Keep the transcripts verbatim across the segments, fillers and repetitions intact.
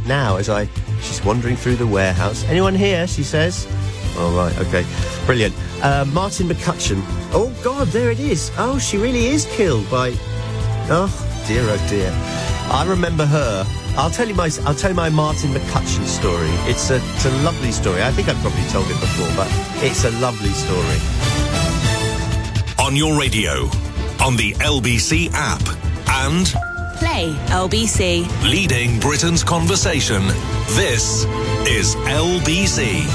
now as I... She's wandering through the warehouse. Anyone here, she says. Oh, right, OK. Brilliant. Uh, Martin McCutcheon. Oh, God, there it is. Oh, she really is killed by... Oh, dear, oh, dear. I remember her. I'll tell you my I'll tell you my Martin McCutcheon story. It's a, it's a lovely story. I think I've probably told it before, but it's a lovely story. On your radio, on the L B C app, and... Play L B C. Leading Britain's conversation. This is L B C.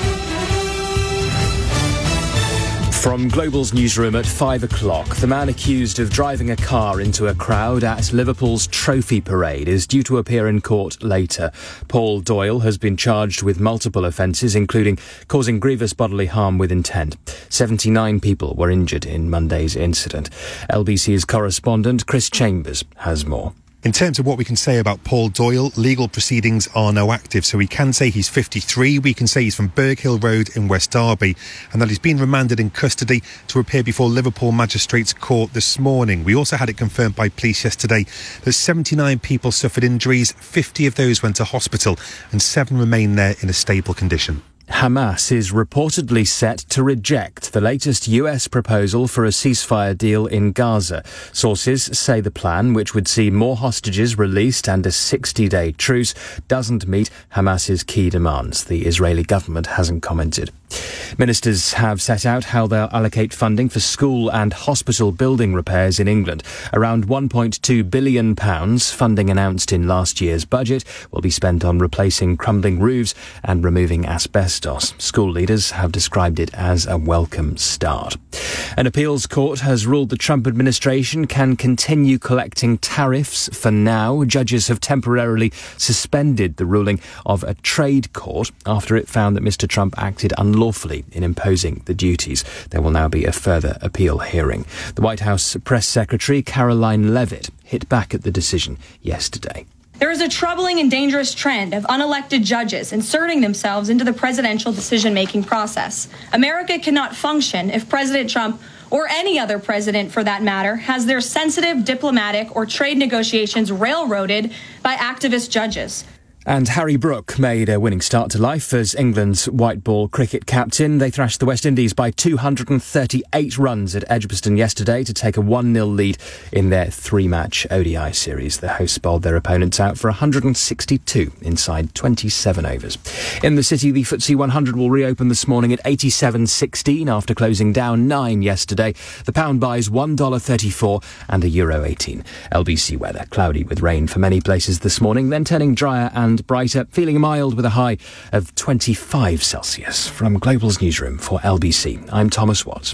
From Global's newsroom at five o'clock, the man accused of driving a car into a crowd at Liverpool's Trophy Parade is due to appear in court later. Paul Doyle has been charged with multiple offences, including causing grievous bodily harm with intent. seventy-nine people were injured in Monday's incident. L B C's correspondent Chris Chambers has more. In terms of what we can say about Paul Doyle, legal proceedings are now active. So we can say he's fifty-three, we can say he's from Berghill Road in West Derby, and that he's been remanded in custody to appear before Liverpool Magistrates Court this morning. We also had it confirmed by police yesterday that seventy-nine people suffered injuries, fifty of those went to hospital, and seven remain there in a stable condition. Hamas is reportedly set to reject the latest U S proposal for a ceasefire deal in Gaza. Sources say the plan, which would see more hostages released and a sixty-day truce, doesn't meet Hamas's key demands. The Israeli government hasn't commented. Ministers have set out how they'll allocate funding for school and hospital building repairs in England. Around one point two billion pounds, funding announced in last year's budget, will be spent on replacing crumbling roofs and removing asbestos. School leaders have described it as a welcome start. An appeals court has ruled the Trump administration can continue collecting tariffs for now. Judges have temporarily suspended the ruling of a trade court after it found that Mister Trump acted unlawfully in imposing the duties. There will now be a further appeal hearing. The White House Press Secretary Caroline Leavitt hit back at the decision yesterday. There is a troubling and dangerous trend of unelected judges inserting themselves into the presidential decision-making process. America cannot function if President Trump, or any other president for that matter, has their sensitive diplomatic or trade negotiations railroaded by activist judges. And Harry Brook made a winning start to life as England's white ball cricket captain. They thrashed the West Indies by two hundred thirty-eight runs at Edgbaston yesterday to take a one nil lead in their three-match O D I series. The hosts bowled their opponents out for one hundred sixty-two inside twenty-seven overs. In the city, the F T S E one hundred will reopen this morning at eighty-seven sixteen after closing down nine yesterday. The pound buys one dollar thirty-four and a euro eighteen. L B C weather, cloudy with rain for many places this morning, then turning drier and And brighter, feeling mild with a high of twenty-five Celsius. From Global's newsroom for L B C, I'm Thomas Watts.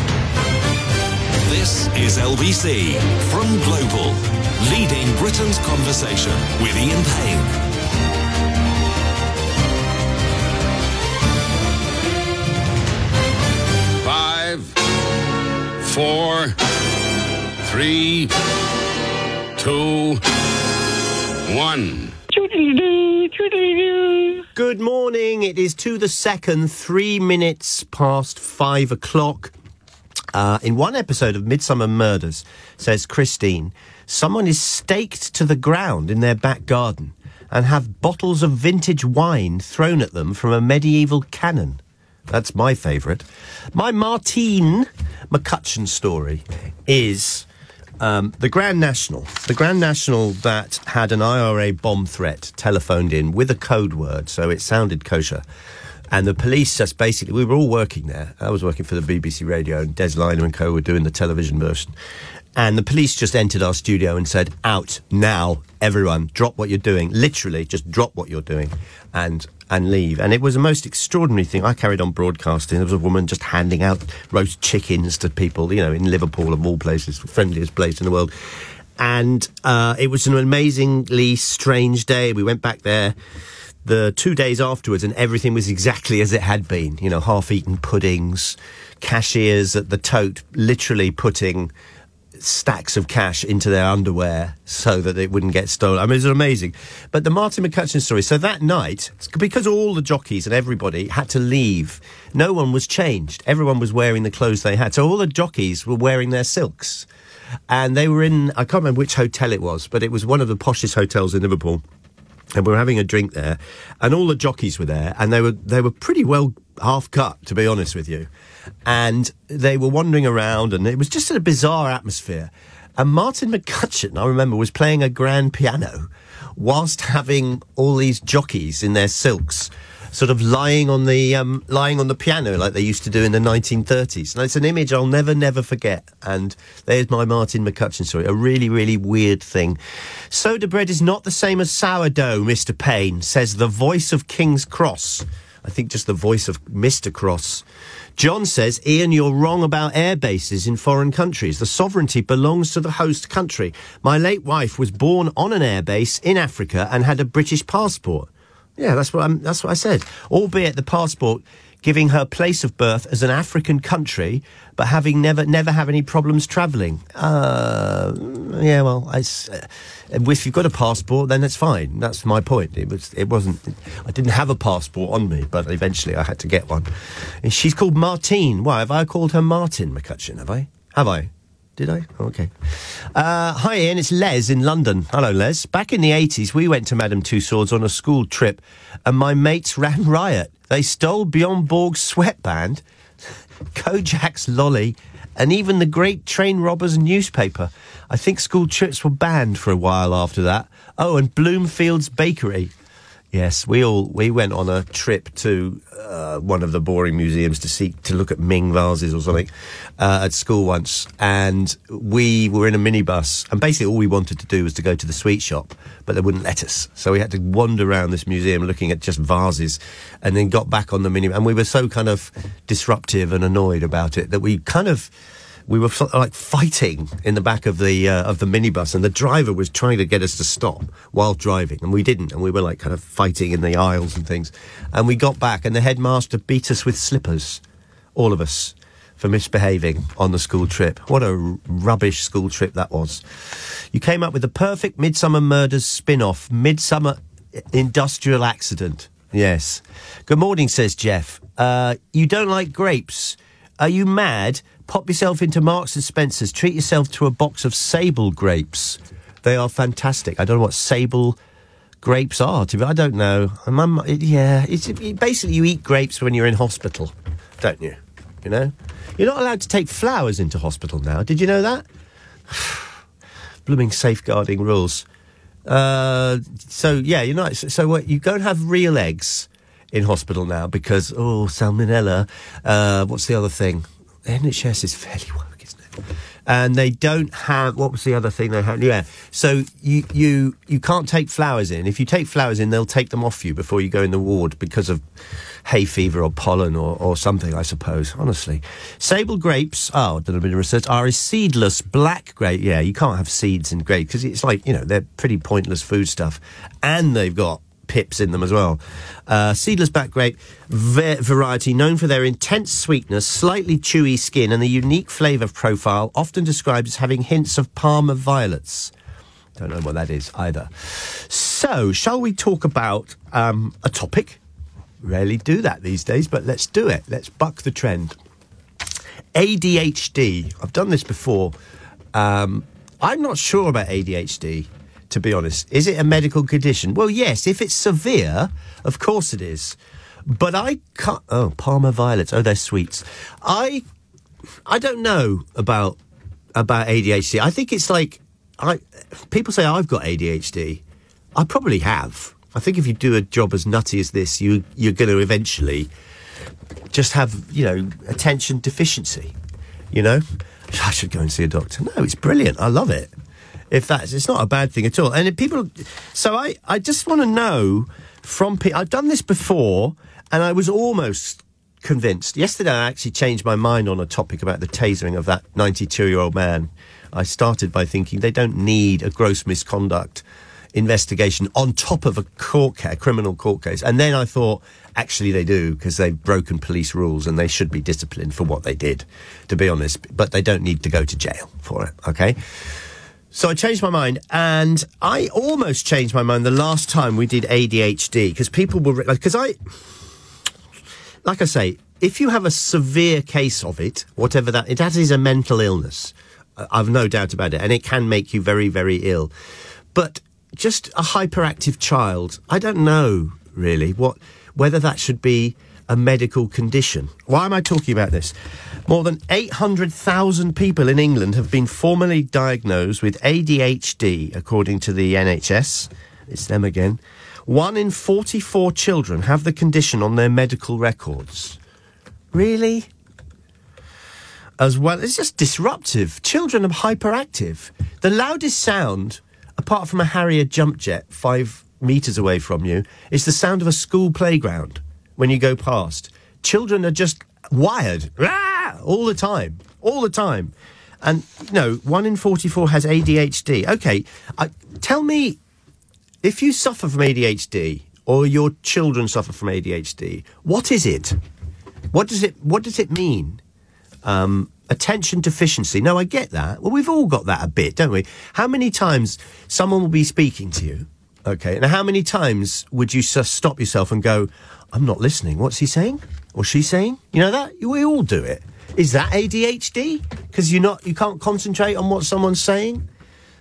This is L B C from Global, leading Britain's conversation with Ian Payne. Five, four, three, two, one. Good morning. It is to the second, three minutes past five o'clock. Uh, in one episode of Midsummer Murders, says Christine, someone is staked to the ground in their back garden and have bottles of vintage wine thrown at them from a medieval cannon. That's my favourite. My Martin McCutcheon story is... Um, the Grand National, the Grand National that had an I R A bomb threat telephoned in with a code word, so it sounded kosher. And the police just basically, we were all working there. I was working for the B B C Radio, and Des Liner and co were doing the television version. And the police just entered our studio and said, out, now, everyone, drop what you're doing. Literally, just drop what you're doing and and leave. And it was a most extraordinary thing. I carried on broadcasting. There was a woman just handing out roast chickens to people, you know, in Liverpool, of all places, the friendliest place in the world. And uh, it was an amazingly strange day. We went back there the two days afterwards, and everything was exactly as it had been. You know, half-eaten puddings, cashiers at the tote literally putting stacks of cash into their underwear so that it wouldn't get stolen. I mean, it was amazing. But the Martin McCutcheon story, so that night, because all the jockeys and everybody had to leave, no one was changed. Everyone was wearing the clothes they had. So all the jockeys were wearing their silks. And they were in, I can't remember which hotel it was, but it was one of the poshest hotels in Liverpool. and we were having a drink there, and all the jockeys were there, and they were they were pretty well half cut, to be honest with you, and they were wandering around, and it was just a bizarre atmosphere. And Martin McCutcheon, I remember, was playing a grand piano whilst having all these jockeys in their silks sort of lying on the um, lying on the piano like they used to do in the nineteen thirties. And it's an image I'll never, never forget. And there's my Martin McCutcheon story. A really, really weird thing. Soda bread is not the same as sourdough, Mister Payne, says the voice of King's Cross. I think just the voice of Mister Cross. John says, Ian, you're wrong about air bases in foreign countries. The sovereignty belongs to the host country. My late wife was born on an air base in Africa and had a British passport. Yeah, that's what I'm, that's what I said. Albeit the passport giving her place of birth as an African country, but having never never have any problems travelling. Uh, yeah, well, I, uh, if you've got a passport, then that's fine. That's my point. It was, it wasn't. I didn't have a passport on me, but eventually I had to get one. And she's called Martine. Why have I called her Martin McCutcheon? Have I? Have I? Did I? Okay. Uh, hi, Ian. It's Les in London. Hello, Les. Back in the eighties, we went to Madame Tussauds on a school trip, and my mates ran riot. They stole Bjorn Borg's sweatband, Kojak's lolly, and even the Great Train Robbers newspaper. I think school trips were banned for a while after that. Oh, and Bloomfield's Bakery. Yes, we all we went on a trip to uh, one of the boring museums to see to look at Ming vases or something uh, at school once, and we were in a minibus, and basically all we wanted to do was to go to the sweet shop, but they wouldn't let us, so we had to wander around this museum looking at just vases, and then got back on the mini, and we were so kind of disruptive and annoyed about it that we kind of. We were like fighting in the back of the uh, of the minibus, and the driver was trying to get us to stop while driving, and we didn't, and we were like kind of fighting in the aisles and things. And we got back, and the headmaster beat us with slippers, all of us, for misbehaving on the school trip. What a r- rubbish school trip that was. You came up with the perfect Midsummer Murders spin-off, Midsummer Industrial Accident. Yes. Good morning, says Jeff. Uh, you don't like grapes? Are you mad? Pop yourself into Marks and Spencer's. Treat yourself to a box of Sable grapes. They are fantastic. I don't know what Sable grapes are. To be, I don't know. I'm, it, yeah, it's it, basically you eat grapes when you're in hospital, don't you? You know, you're not allowed to take flowers into hospital now. Did you know that? Blooming safeguarding rules. Uh, so yeah, you're not. So, so what? You don't have real eggs in hospital now because oh, salmonella. Uh, what's the other thing? N H S is fairly woke, isn't it? And they don't have... What was the other thing they had? Yeah. So you, you, you can't take flowers in. If you take flowers in, they'll take them off you before you go in the ward because of hay fever or pollen or, or something, I suppose, honestly. Sable grapes, oh, I've done a bit of research, are a seedless black grape. Yeah, you can't have seeds in grapes because it's like, you know, they're pretty pointless food stuff. And they've got pips in them as well. Uh, seedless black grape va- variety known for their intense sweetness, slightly chewy skin and the unique flavour profile, often described as having hints of Parma violets. Don't know what that is either. So, shall we talk about um, a topic? Rarely do that these days, but let's do it. Let's buck the trend. A D H D. I've done this before. Um, I'm not sure about A D H D. To be honest. Is it a medical condition? Well, yes, if it's severe, of course it is. But I can't... Oh, Parma violets. Oh, they're sweets. I I don't know about about A D H D. I think it's like... I people say I've got A D H D. I probably have. I think if you do a job as nutty as this, you, you're going to eventually just have, you know, attention deficiency. You know? I should go and see a doctor. No, it's brilliant. I love it. If that's, it's not a bad thing at all. And if people, so I, I just want to know from people, I've done this before and I was almost convinced. Yesterday I actually changed my mind on a topic about the tasering of that ninety-two-year-old man. I started by thinking they don't need a gross misconduct investigation on top of a court case, a criminal court case. And then I thought, actually they do, because they've broken police rules and they should be disciplined for what they did, to be honest. But they don't need to go to jail for it, okay? So I changed my mind, and I almost changed my mind the last time we did A D H D, because people were... Because I... Like I say, if you have a severe case of it, whatever that... That is a mental illness. I've no doubt about it, and it can make you very, very ill. But just a hyperactive child. I don't know, really, what whether that should be a medical condition. Why am I talking about this? More than eight hundred thousand people in England have been formally diagnosed with A D H D, according to the N H S. It's them again. One in forty-four children have the condition on their medical records. Really? As well, it's just disruptive. Children are hyperactive. The loudest sound, apart from a Harrier jump jet five metres away from you, is the sound of a school playground when you go past. Children are just wired ah, all the time, all the time. And, you know, one in forty-four has A D H D. OK, uh, tell me, if you suffer from A D H D or your children suffer from A D H D, what is it? What does it, what does it mean? Um, attention deficiency. No, I get that. Well, we've all got that a bit, don't we? How many times someone will be speaking to you, okay, and how many times would you just stop yourself and go, I'm not listening. What's he saying? Or she saying? You know that? We all do it. Is that A D H D? Because you're not, you can't concentrate on what someone's saying?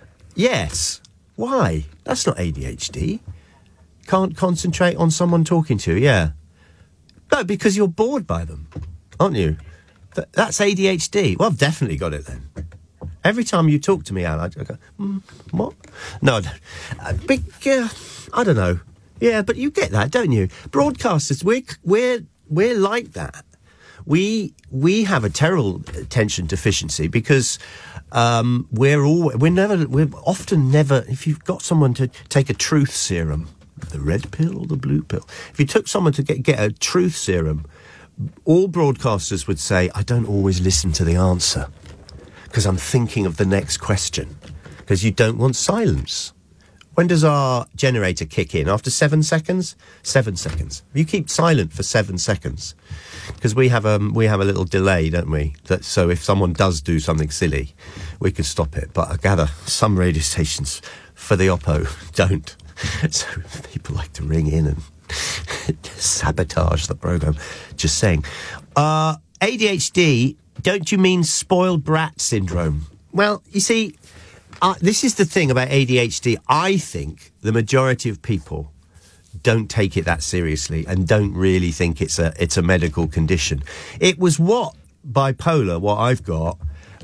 Yes. Why? That's not A D H D. Can't concentrate on someone talking to you, yeah. No, because you're bored by them, aren't you? Th- that's A D H D. Well, I've definitely got it then. Every time you talk to me, Al, I go, mm, what? No, uh, big, uh, I don't know. Yeah, but you get that, don't you? Broadcasters, we're we're we're like that. We we have a terrible attention deficiency because um, we're all we're never we're often never. If you've got someone to take a truth serum, the red pill or the blue pill, if you took someone to get get a truth serum, all broadcasters would say, I don't always listen to the answer because I'm thinking of the next question, because you don't want silence. When does our generator kick in? After seven seconds? Seven seconds. You keep silent for seven seconds. Because we have um, we have a little delay, don't we? That, so if someone does do something silly, we can stop it. But I gather some radio stations for the Oppo don't. So people like to ring in and sabotage the programme. Just saying. Uh, A D H D, don't you mean spoiled brat syndrome? Well, you see... Uh, this is the thing about A D H D. I think the majority of people don't take it that seriously and don't really think it's a it's a medical condition. It was what bipolar, what I've got,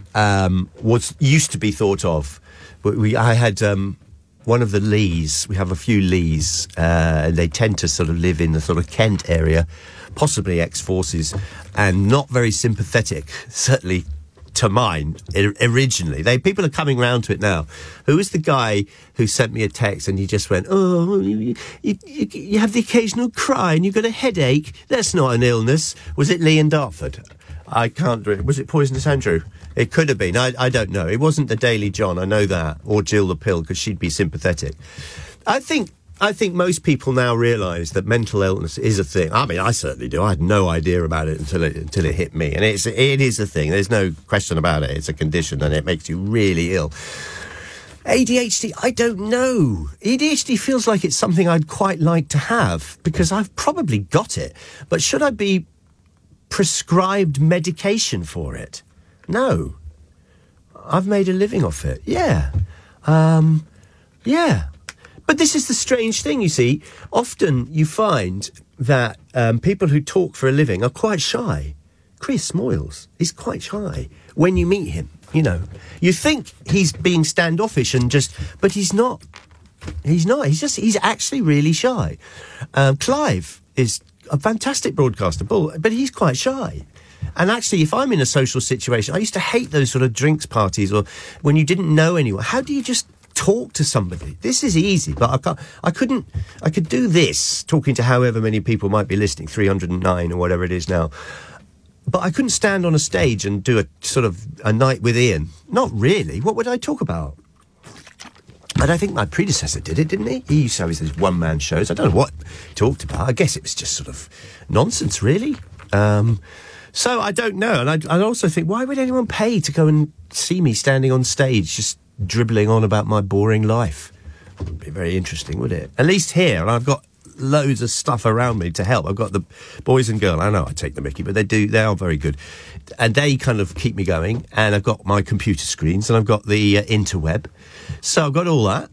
um, was used to be thought of. We, we I had um, one of the Lees. We have a few Lees. Uh, they tend to sort of live in the sort of Kent area, possibly ex-forces, and not very sympathetic. Certainly. To mine originally, they people are coming round to it now. Who was the guy who sent me a text and he just went, "Oh, you, you, you have the occasional cry and you've got a headache. That's not an illness." Was it Lee in Dartford? I can't. Was it Poisonous Andrew? It could have been. I, I don't know. It wasn't the Daily John. I know that, or Jill the Pill, because she'd be sympathetic. I think. I think most people now realise that mental illness is a thing. I mean, I certainly do. I had no idea about it until it until it hit me, and it's it is a thing. There's no question about it. It's a condition, and it makes you really ill. A D H D, I don't know. A D H D feels like it's something I'd quite like to have because I've probably got it. But should I be prescribed medication for it? No. I've made a living off it. Yeah. Um, yeah. But this is the strange thing, you see. Often you find that um, people who talk for a living are quite shy. Chris Moyles is quite shy when you meet him, you know. You think he's being standoffish and just... But he's not. He's not. He's just... He's actually really shy. Um, Clive is a fantastic broadcaster, but he's quite shy. And actually, if I'm in a social situation... I used to hate those sort of drinks parties or when you didn't know anyone. How do you just... talk to somebody? This is easy, but I can't, I couldn't, I could do this, talking to however many people might be listening, three hundred nine or whatever it is now. But I couldn't stand on a stage and do a sort of a night with Ian. Not really. What would I talk about? And I think my predecessor did it, didn't he? He used to have his one-man shows. I don't know what he talked about. I guess it was just sort of nonsense, really. Um, so I don't know. And I, I also think, why would anyone pay to go and see me standing on stage just dribbling on about my boring life? Wouldn't be very interesting, would it? At least here, and I've got loads of stuff around me to help. I've got the boys and girls. I know I take the mickey, but they do. They are very good, and they kind of keep me going. And I've got my computer screens, and I've got the uh, interweb. So I've got all that.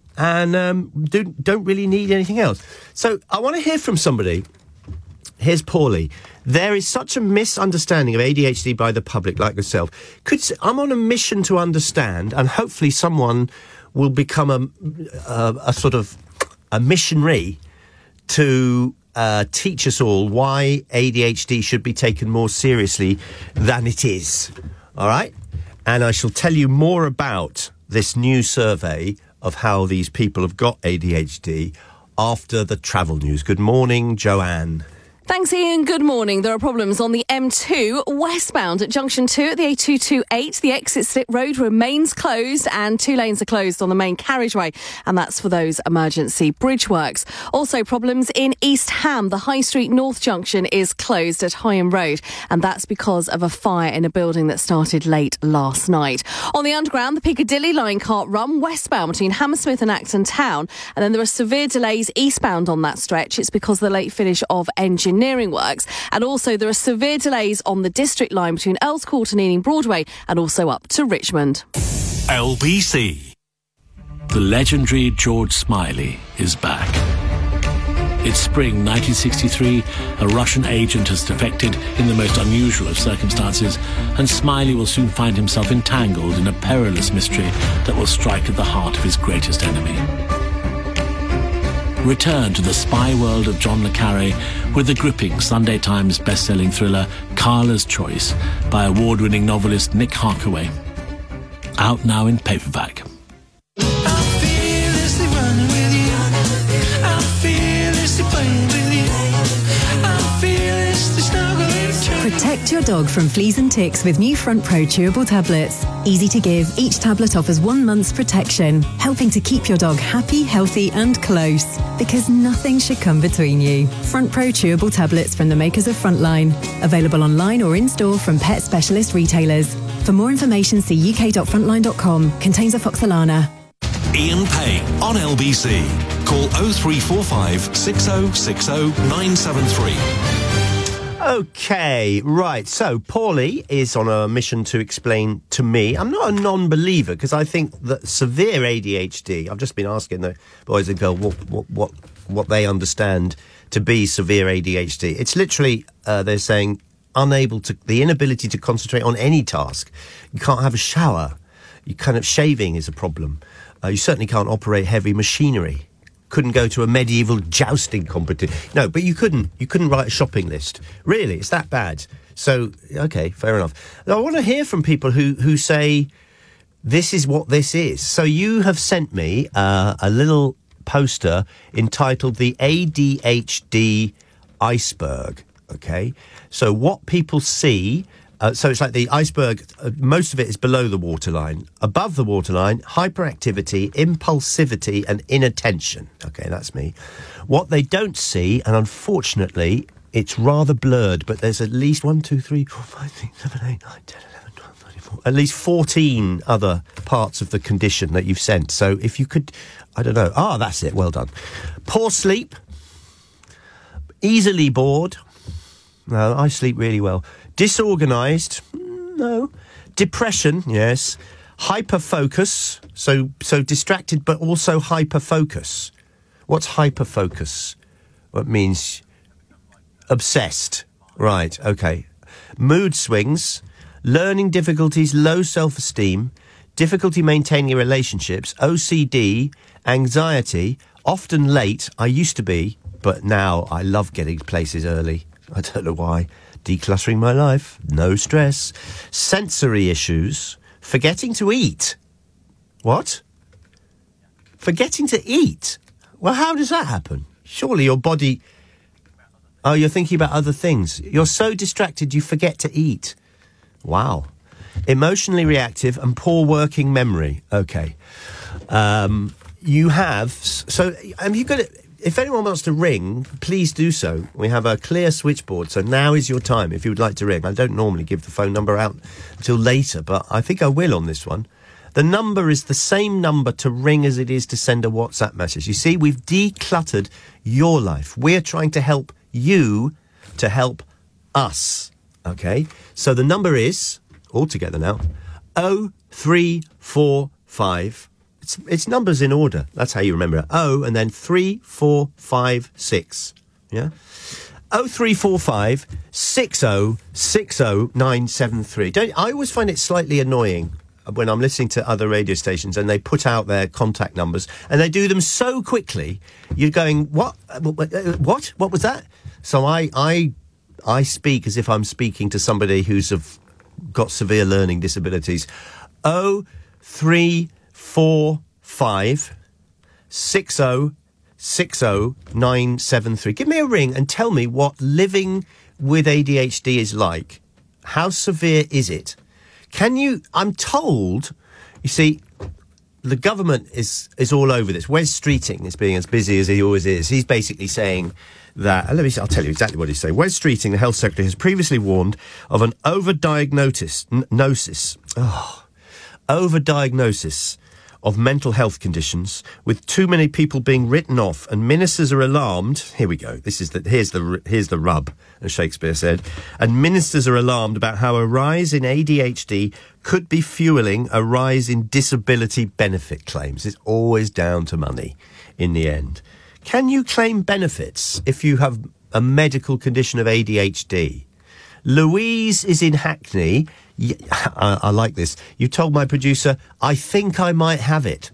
and um, do, don't really need anything else. So I want to hear from somebody. Here's Paulie. There is such a misunderstanding of A D H D by the public, like yourself. Could I'm on a mission to understand, and hopefully someone will become a, a, a sort of a missionary to uh, teach us all why A D H D should be taken more seriously than it is. All right? And I shall tell you more about this new survey of how these people have got A D H D after the travel news. Good morning, Joanne. Thanks, Ian. Good morning. There are problems on the M two westbound at junction two at the A two twenty-eight. The exit slip road remains closed and two lanes are closed on the main carriageway, and that's for those emergency bridge works. Also problems in East Ham. The High Street North junction is closed at Higham Road, and that's because of a fire in a building that started late last night. On the underground, the Piccadilly line can't run westbound between Hammersmith and Acton Town, and then there are severe delays eastbound on that stretch. It's because of the late finish of engineering works, and also there are severe delays on the District line between Earls Court and Ealing Broadway, and also up to Richmond. L B C. The legendary George Smiley is back. It's spring nineteen sixty-three, a Russian agent has defected in the most unusual of circumstances, and Smiley will soon find himself entangled in a perilous mystery that will strike at the heart of his greatest enemy. Return to the spy world of John le Carré with the gripping Sunday Times best-selling thriller Carla's Choice by award-winning novelist Nick Harkaway. Out now in paperback. Protect your dog from fleas and ticks with new Front Pro chewable tablets. Easy to give, each tablet offers one month's protection, helping to keep your dog happy, healthy and close. Because nothing should come between you. Front Pro chewable tablets from the makers of Frontline. Available online or in-store from pet specialist retailers. For more information, see u k dot frontline dot com. Contains afoxolana. Ian Payne on L B C. Call oh three four five, six oh six oh, nine seven three. Okay, right. So, Paulie is on a mission to explain to me. I'm not a non-believer because I think that severe A D H D, I've just been asking the boys and girls what, what, what, what they understand to be severe A D H D. It's literally, uh, they're saying, unable to, the inability to concentrate on any task. You can't have a shower. You kind of, shaving is a problem. Uh, you certainly can't operate heavy machinery. Couldn't go to a medieval jousting competition. No, but you couldn't. You couldn't write a shopping list. Really, it's that bad. So, okay, fair enough. Now, I want to hear from people who, who say, this is what this is. So you have sent me uh, a little poster entitled The A D H D Iceberg, okay? So what people see... Uh, so it's like the iceberg, uh, most of it is below the waterline. Above the waterline, hyperactivity, impulsivity and inattention. Okay, that's me. What they don't see, and unfortunately, it's rather blurred, but there's at least one, two, three, four, five, six, seven, eight, nine, ten, eleven, twelve, thirteen, fourteen, at least fourteen other parts of the condition that you've sent. So if you could, I don't know. Ah, that's it. Well done. Poor sleep. Easily bored. No, I sleep really well. Disorganised? No. Depression? Yes. Hyperfocus? So so distracted but also hyperfocus. What's hyperfocus? What means obsessed. Right, okay. Mood swings, learning difficulties, low self-esteem, difficulty maintaining relationships, O C D, anxiety, often late. I used to be, but now I love getting to places early. I don't know why. Decluttering my life, no stress. Sensory issues, forgetting to eat. What? Forgetting to eat? Well, how does that happen? Surely your body... Oh, you're thinking about other things. You're so distracted you forget to eat. Wow. Emotionally reactive and poor working memory. Okay. Um, you have... So, have you got it... If anyone wants to ring, please do so. We have a clear switchboard, so now is your time if you would like to ring. I don't normally give the phone number out until later, but I think I will on this one. The number is the same number to ring as it is to send a WhatsApp message. You see, we've decluttered your life. We're trying to help you to help us, okay? So the number is, all together now, oh three four five It's, it's numbers in order. That's how you remember it. O and then three, four, five, six. Yeah? Oh three four five six oh six oh nine seven three. Don't I always find it slightly annoying when I'm listening to other radio stations and they put out their contact numbers and they do them so quickly. You're going, what? What? What was that? So I I I speak as if I'm speaking to somebody who's of, got severe learning disabilities. Oh three four five six oh six oh nine seven three. Give me a ring and tell me what living with A D H D is like. How severe is it? Can you... I'm told... You see, the government is, is all over this. Wes Streeting is being as busy as he always is. He's basically saying that... Let me... I'll tell you exactly what he's saying. Wes Streeting, the Health Secretary, has previously warned of an overdiagnosis... N- gnosis. Oh, overdiagnosis of mental health conditions, with too many people being written off, and ministers are alarmed. Here we go. This is the here's the here's the rub, as Shakespeare said. And ministers are alarmed about how a rise in A D H D could be fueling a rise in disability benefit claims. It's always down to money in the end. Can you claim benefits if you have a medical condition of A D H D? Louise is in Hackney. Yeah, I, I like this. You told my producer, I think I might have it.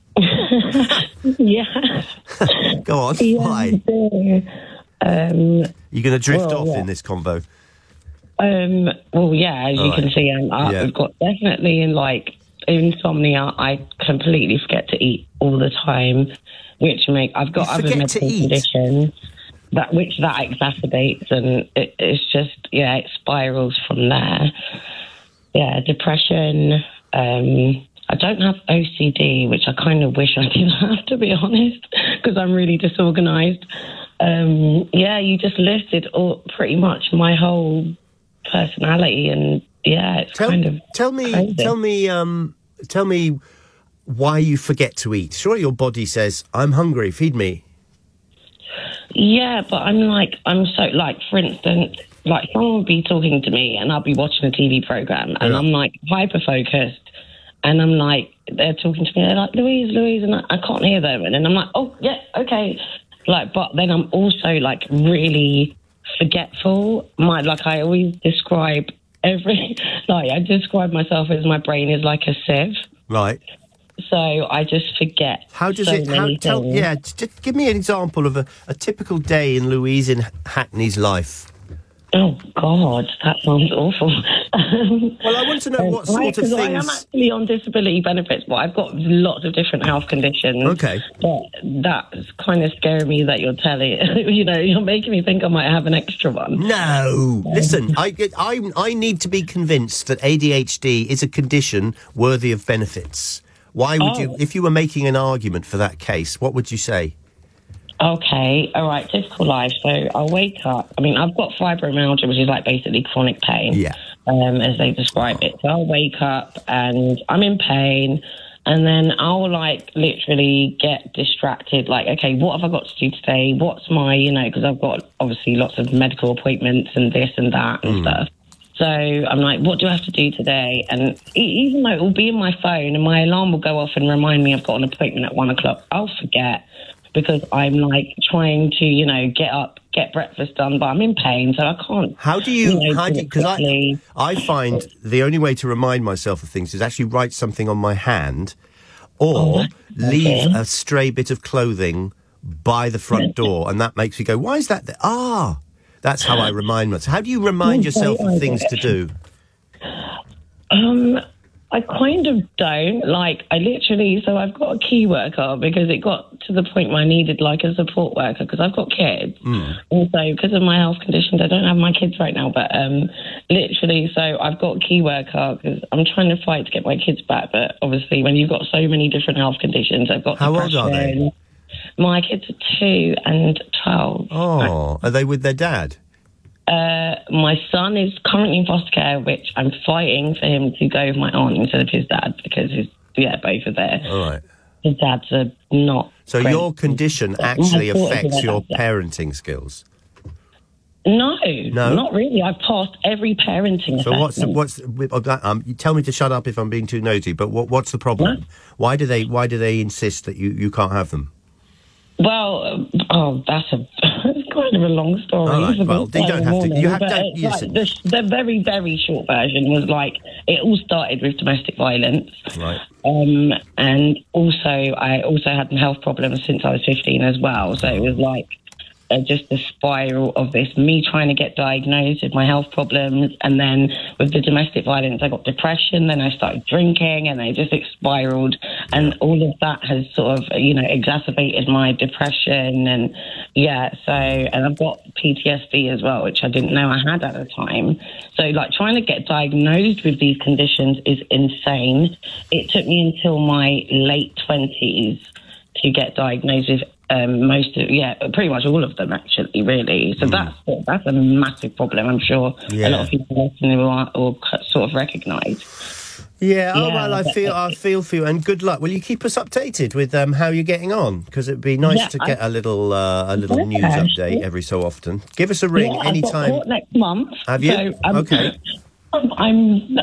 Yeah. Go on. Yeah, Why? Um, You're going to drift well, off yeah. in this convo. Um, well, yeah, as All you right. can see, um, I, Yeah. I've got definitely in like insomnia. I completely forget to eat all the time, which make I've got You other forget medical to eat? conditions that which that exacerbates, and it, it's just yeah, it spirals from there. Yeah, depression. Um, I don't have O C D, which I kind of wish I did have, to be honest, because I'm really disorganised. Um, yeah, you just listed all, pretty much my whole personality, and yeah, it's Tell, kind of tell me, crazy. tell me, um, tell me why you forget to eat. Surely your body says, "I'm hungry, feed me." Yeah, but I'm like, I'm so, like, for instance, like, someone will be talking to me and I'll be watching a T V programme and Yeah. I'm, like, hyper-focused and I'm, like, they're talking to me, they're like, Louise, Louise, and I, I can't hear them. And then I'm like, oh, yeah, okay. Like, but then I'm also, like, really forgetful. My, like, I always describe every, like, I describe myself as my brain is like a sieve. Right. So I just forget. How does so it? How, many tell, things. yeah, just give me an example of a, a typical day in Louise in Hackney's life. Oh God, that sounds awful. Well, I want to know what sort of Because I am things. actually on disability benefits, but I've got lots of different health conditions. Okay. But that's kind of scaring me that you're telling, you know, you're making me think I might have an extra one. No, listen. I, I I need to be convinced that A D H D is a condition worthy of benefits. Why would Oh. you, if you were making an argument for that case, what would you say? Okay, all right, typical life. So I'll wake up. I mean, I've got fibromyalgia, which is like basically chronic pain, Yeah. um, as they describe it. So I'll wake up and I'm in pain, and then I'll like literally get distracted. Like, okay, what have I got to do today? What's my, you know, because I've got obviously lots of medical appointments and this and that and stuff. So I'm like, what do I have to do today? And e- even though it will be in my phone and my alarm will go off and remind me I've got an appointment at one o'clock, I'll forget because I'm like trying to, you know, get up, get breakfast done, but I'm in pain, so I can't. How do you? know, How do do? it Because I quickly. I find the only way to remind myself of things is actually write something on my hand, or Oh, leave okay. a stray bit of clothing by the front door, and that makes me go, "Why is that there?" Ah, that's how I remind myself. How do you remind That's yourself very of things to idea. do? Um, I kind of don't. Like, I literally, so I've got a key worker because it got to the point where I needed like a support worker because I've got kids. Mm. Also, because of my health conditions, I don't have my kids right now, but um, literally, so I've got a key worker because I'm trying to fight to get my kids back. But obviously, when you've got so many different health conditions, I've got How old are they? depression. My kids are two and twelve. Oh, are they with their dad? Uh, my son is currently in foster care, which I'm fighting for him to go with my aunt instead of his dad because his, yeah, both are there. All right. His dads are not. So great. your condition My actually daughter's affects with your her dad. parenting skills. No, No? not really. I've passed every parenting So what's the, assessment. what's the, um? You tell me to shut up if I'm being too nosy. But what what's the problem? What? Why do they Why do they insist that you, you can't have them? Well, um, oh, that's a it's kind of a long story. All right, It's a well, bit you don't have to- morning, you have- but don't- it's you like said- the, the very, very short version was like it all started with domestic violence. Right. Um, and also, I also had health problems since I was fifteen as well. So it was like uh, just the spiral of this, me trying to get diagnosed with my health problems. And then with the domestic violence, I got depression. Then I started drinking and it just spiraled. And all of that has sort of, you know, exacerbated my depression. And yeah, so, and I've got P T S D as well, which I didn't know I had at the time. So like trying to get diagnosed with these conditions is insane. It took me until my late twenties to get diagnosed with um, most of, yeah, pretty much all of them actually, really. So mm. that's that's a massive problem. I'm sure Yeah. a lot of people listening will, will sort of recognise. Yeah, oh Yeah, well, I but- feel I feel for you, and good luck. Will you keep us updated with um, how you're getting on? Because it'd be nice Yeah, to I- get a little uh, a little Yeah, news actually. update every so often. Give us a ring yeah, I've got anytime. court next month. Have you? So I'm, Okay. I'm, I'm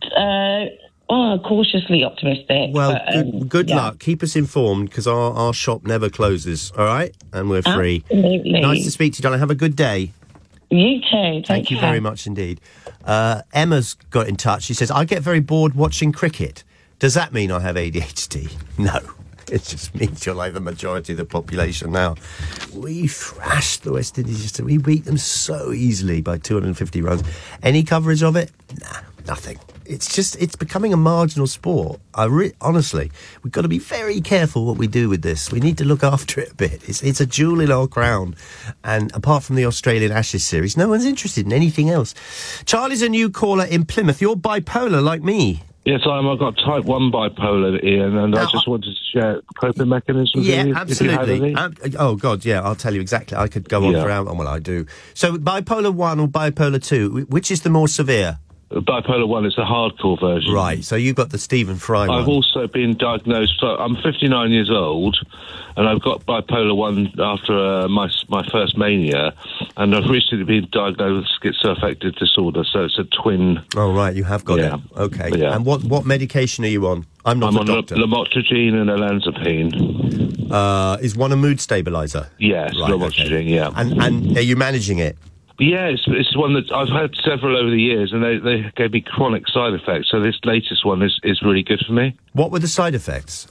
uh, oh, cautiously optimistic. Well, but, um, good, good yeah. luck. Keep us informed because our, our shop never closes. All right, and we're free. Absolutely. Nice to speak to you, darling. Have a good day. You too. Take Thank you care. very much indeed. Uh, Emma's got in touch. She says, I get very bored watching cricket. Does that mean I have A D H D? No. It just means you're like the majority of the population now. We thrashed the West Indies yesterday. We beat them so easily by two hundred fifty runs. Any coverage of it? Nah, nothing. It's just, it's becoming a marginal sport. I re- honestly, we've got to be very careful what we do with this. We need to look after it a bit. It's, it's a jewel in our crown. And apart from the Australian Ashes series, no one's interested in anything else. Charlie's a new caller in Plymouth. You're bipolar like me. Yes, I am. I've got type one bipolar, Ian, and Now, I just wanted to share coping mechanisms. Yeah, with you, if you had absolutely. any. Ab- oh, God, yeah, I'll tell you exactly. I could go on Yeah. for hours. Well, I do. So, bipolar one or bipolar two, wh- which is the more severe? Bipolar one is the hardcore version. Right, so you've got the Stephen Fry one. I've also been diagnosed. So I'm fifty-nine years old, and I've got bipolar one after uh, my my first mania, and I've recently been diagnosed with schizoaffective disorder. So it's a twin. Oh, right, you have got Yeah. it. Okay. Yeah. And what, what medication are you on? I'm not I'm a on doctor. lamotrigine and olanzapine. Uh, is one a mood stabiliser? Yes, Right, lamotrigine. okay. Yeah. And, and are you managing it? Yeah, it's, it's one that I've had several over the years, and they, they gave me chronic side effects. So this latest one is, is really good for me. What were the side effects?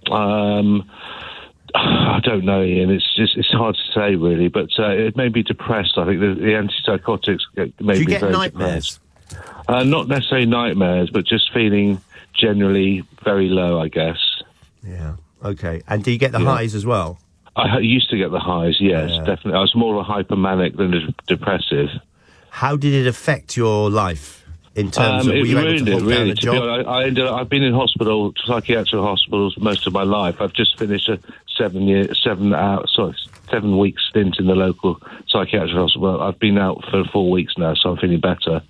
Um, I don't know, Ian. It's just it's hard to say really, but uh, it made me depressed. I think the, the antipsychotics made Do you me get very nightmares? depressed. Uh, not necessarily nightmares, but just feeling generally very low, I guess. Yeah. Okay. And do you get the Yeah. highs as well? I ha- used to get the highs, yes, Yeah. definitely. I was more of a hypomanic than a depressive. How did it affect your life in terms Um, of were it you able ruined to it, hold down really. a To be job? honest, I, I ended up, I've been in hospital, psychiatric hospitals most of my life. I've just finished a seven year, seven out, sorry, seven week stint in the local psychiatric hospital. I've been out for four weeks now, so I'm feeling better.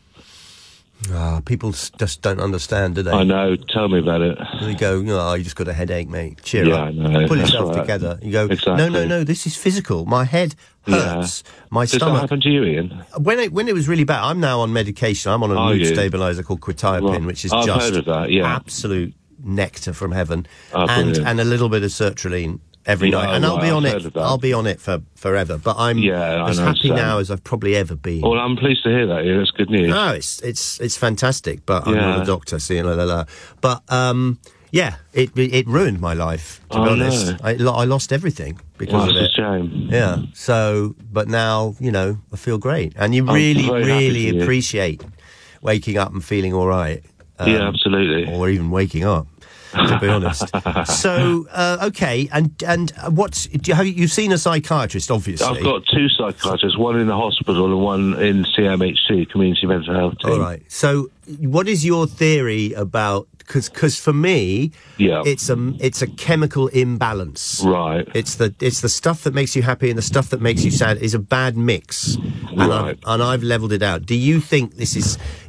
Ah, people s- just don't understand, do they? I know. Tell me about it. They go, oh, you just got a headache, mate. Cheer Yeah, up. I know. Pull That's yourself right. together. You go, Exactly. no, no, no, this is physical. My head hurts. Yeah. My Does that stomach. happen to you, Ian? When it, when it was really bad, I'm now on medication. I'm on a Are mood you? stabiliser called quetiapine, Well, which is I've just heard of that, yeah. absolute nectar from heaven. Oh, and, brilliant. and a little bit of sertraline every Yeah, night. And I'll right, be on I've it. heard of that. I'll be on it for forever. But I'm Yeah, I as know, happy Sam. now as I've probably ever been. Well, I'm pleased to hear that, Ian. That's good news. No, it's it's it's fantastic, but I'm Yeah. not a doctor, see, la, la, la. But um, yeah, it it ruined my life. To be Oh, honest, no. I, lo- I lost everything because Well, of that's it. a shame. Yeah. So, but now you know I feel great, and you I'm really, very happy really for you. appreciate waking up and feeling all right. um, Yeah, absolutely. Or even waking up. To be honest. So, uh, okay, and and what's do you, have you, you've seen a psychiatrist, obviously. I've got two psychiatrists, one in the hospital and one in C M H C, Community Mental Health Team. All right. So, what is your theory about? Because for me, Yeah. it's a it's a chemical imbalance. Right. It's the it's the stuff that makes you happy and the stuff that makes you sad is a bad mix. And Right. I've, and I've leveled it out. Do you think this is?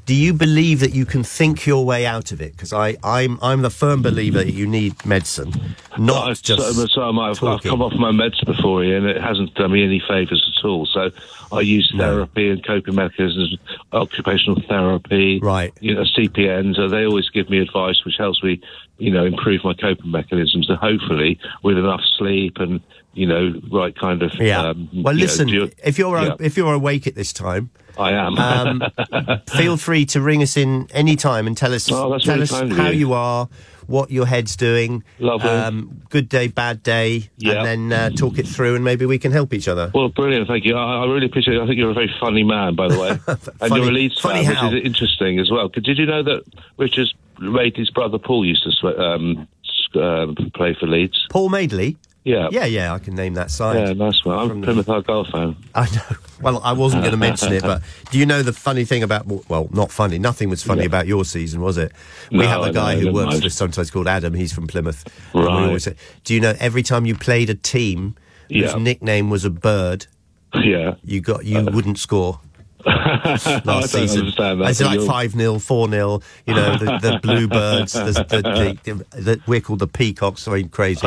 Do you believe that you can think your way out of it? Because I, I'm, I'm the firm believer that you need medicine, not no, just so, so I've, I've talking. come off my meds before, Ian, and it hasn't done me any favours at all. So I use therapy and coping mechanisms, occupational therapy, right? You know, C P Ns. So they always give me advice, which helps me, you know, improve my coping mechanisms, and hopefully with enough sleep and, you know, right kind of. Yeah. Um, well, you listen, know, you, if you're yeah. if you're awake at this time, I am. um, feel free to ring us in any time and tell us oh, that's tell really us kind of how you. you are, what your head's doing. Lovely. Um, good day, bad day, Yeah. and then uh, talk it through, and maybe we can help each other. Well, brilliant, thank you. I, I really appreciate it. I think you're a very funny man, by the way. And Funny- you're a Leeds funny fan, how? which is interesting as well. Did you know that Richard's his brother Paul used to sw- um, s- um, play for Leeds? Paul Madeley? Yeah. Yeah, yeah, I can name that side. Yeah, nice one. I'm From a the- Plymouth Argyle fan. I know. Well, I wasn't going to mention it, but do you know the funny thing about... Well, not funny. Nothing was funny Yeah. about your season, was it? We No, have I a guy know, who never works mind. for us sometimes called Adam. He's from Plymouth. And we Right. always say, do you know every time you played a team whose Yeah. nickname was a bird, Yeah. you got you wouldn't score? I Last don't season, understand that. I said but like you're- five nil, four nil. You know, the, the Bluebirds. The, the, the, the, we're called the Peacocks. I mean, crazy.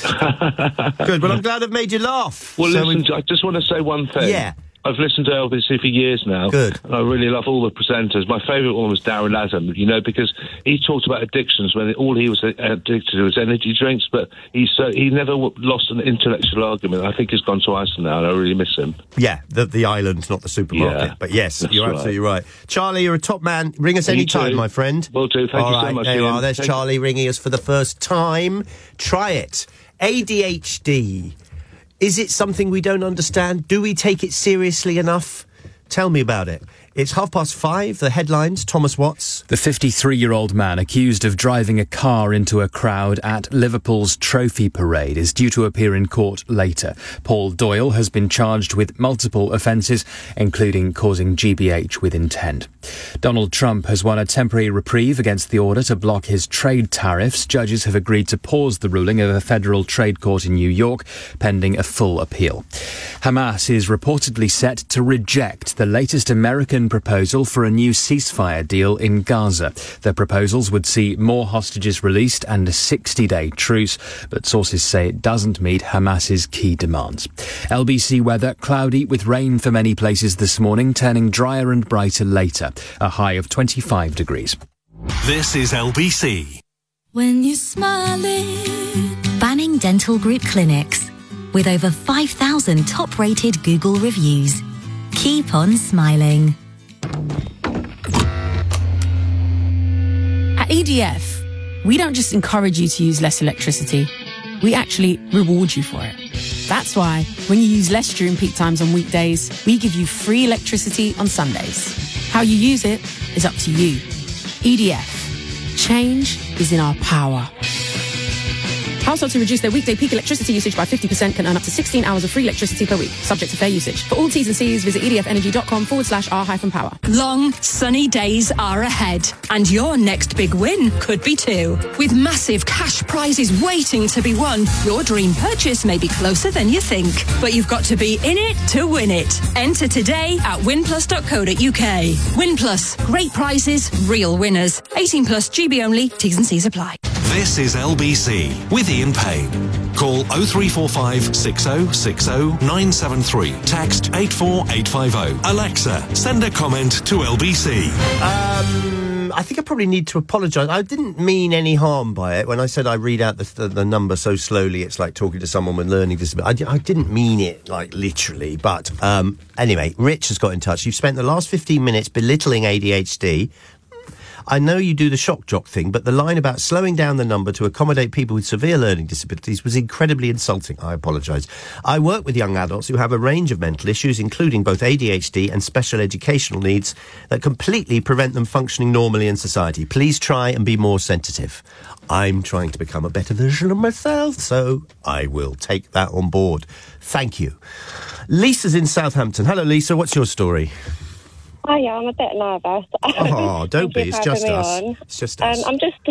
Good. Well, I'm glad I've made you laugh. Well, So listen, we- I just want to say one thing. Yeah. I've listened to L B C for years now. Good. And I really love all the presenters. My favourite one was Darren Adam, you know, because he talked about addictions when all he was addicted to was energy drinks, but he so he never w- lost an intellectual argument. I think he's gone to Iceland now, and I really miss him. Yeah, the, the island, not the supermarket. Yeah, but yes, that's you're right. absolutely right. Charlie, you're a top man. Ring us You any time, too. my friend. Will do. Thank All you so right, much, there you Ian. are. There's Thank- Charlie ringing us for the first time. Try it. A D H D. Is it something we don't understand? Do we take it seriously enough? Tell me about it. It's half past five. The headlines, Thomas Watts. The fifty-three-year-old man accused of driving a car into a crowd at Liverpool's Trophy Parade is due to appear in court later. Paul Doyle has been charged with multiple offences, including causing G B H with intent. Donald Trump has won a temporary reprieve against the order to block his trade tariffs. Judges have agreed to pause the ruling of a federal trade court in New York, pending a full appeal. Hamas is reportedly set to reject the latest American proposal for a new ceasefire deal in Gaza. The proposals would see more hostages released and a sixty-day truce, but sources say it doesn't meet Hamas's key demands. L B C weather, cloudy with rain for many places this morning, turning drier and brighter later. A high of twenty-five degrees. This is L B C. When you're smiling. Banning Dental Group Clinics. With over five thousand top-rated Google reviews. Keep on smiling. At E D F, we don't just encourage you to use less electricity, we actually reward you for it. That's why, when you use less during peak times on weekdays, we give you free electricity on Sundays. How you use it is up to you. E D F. Change is in our power. Households who reduce their weekday peak electricity usage by fifty percent can earn up to sixteen hours of free electricity per week, subject to fair usage. For all T's and C's, visit edfenergy.com forward slash R hyphen power. Long, sunny days are ahead, and your next big win could be too. With massive cash prizes waiting to be won, your dream purchase may be closer than you think. But you've got to be in it to win it. Enter today at winplus dot co dot uk. Winplus, great prizes, real winners. eighteen plus, G B only, T's and C's apply. This is L B C with Ian Payne. Call oh three four five, six oh six oh, nine seven three. Text eight four eight five oh. Alexa, send a comment to L B C. Um, I think I probably need to apologise. I didn't mean any harm by it. When I said I read out the, the, the number so slowly, it's like talking to someone with learning disability. I, I didn't mean it, like, literally. But um, anyway, Rich has got in touch. You've spent the last fifteen minutes belittling A D H D. I know you do the shock jock thing, but the line about slowing down the number to accommodate people with severe learning disabilities was incredibly insulting. I apologise. I work with young adults who have a range of mental issues, including both A D H D and special educational needs, that completely prevent them functioning normally in society. Please try and be more sensitive. I'm trying to become a better version of myself, so I will take that on board. Thank you. Lisa's in Southampton. Hello, Lisa. What's your story? Hiya, I'm a bit nervous. Oh, don't Thank be. you It's for just having me us. on. It's just Um, us. I'm just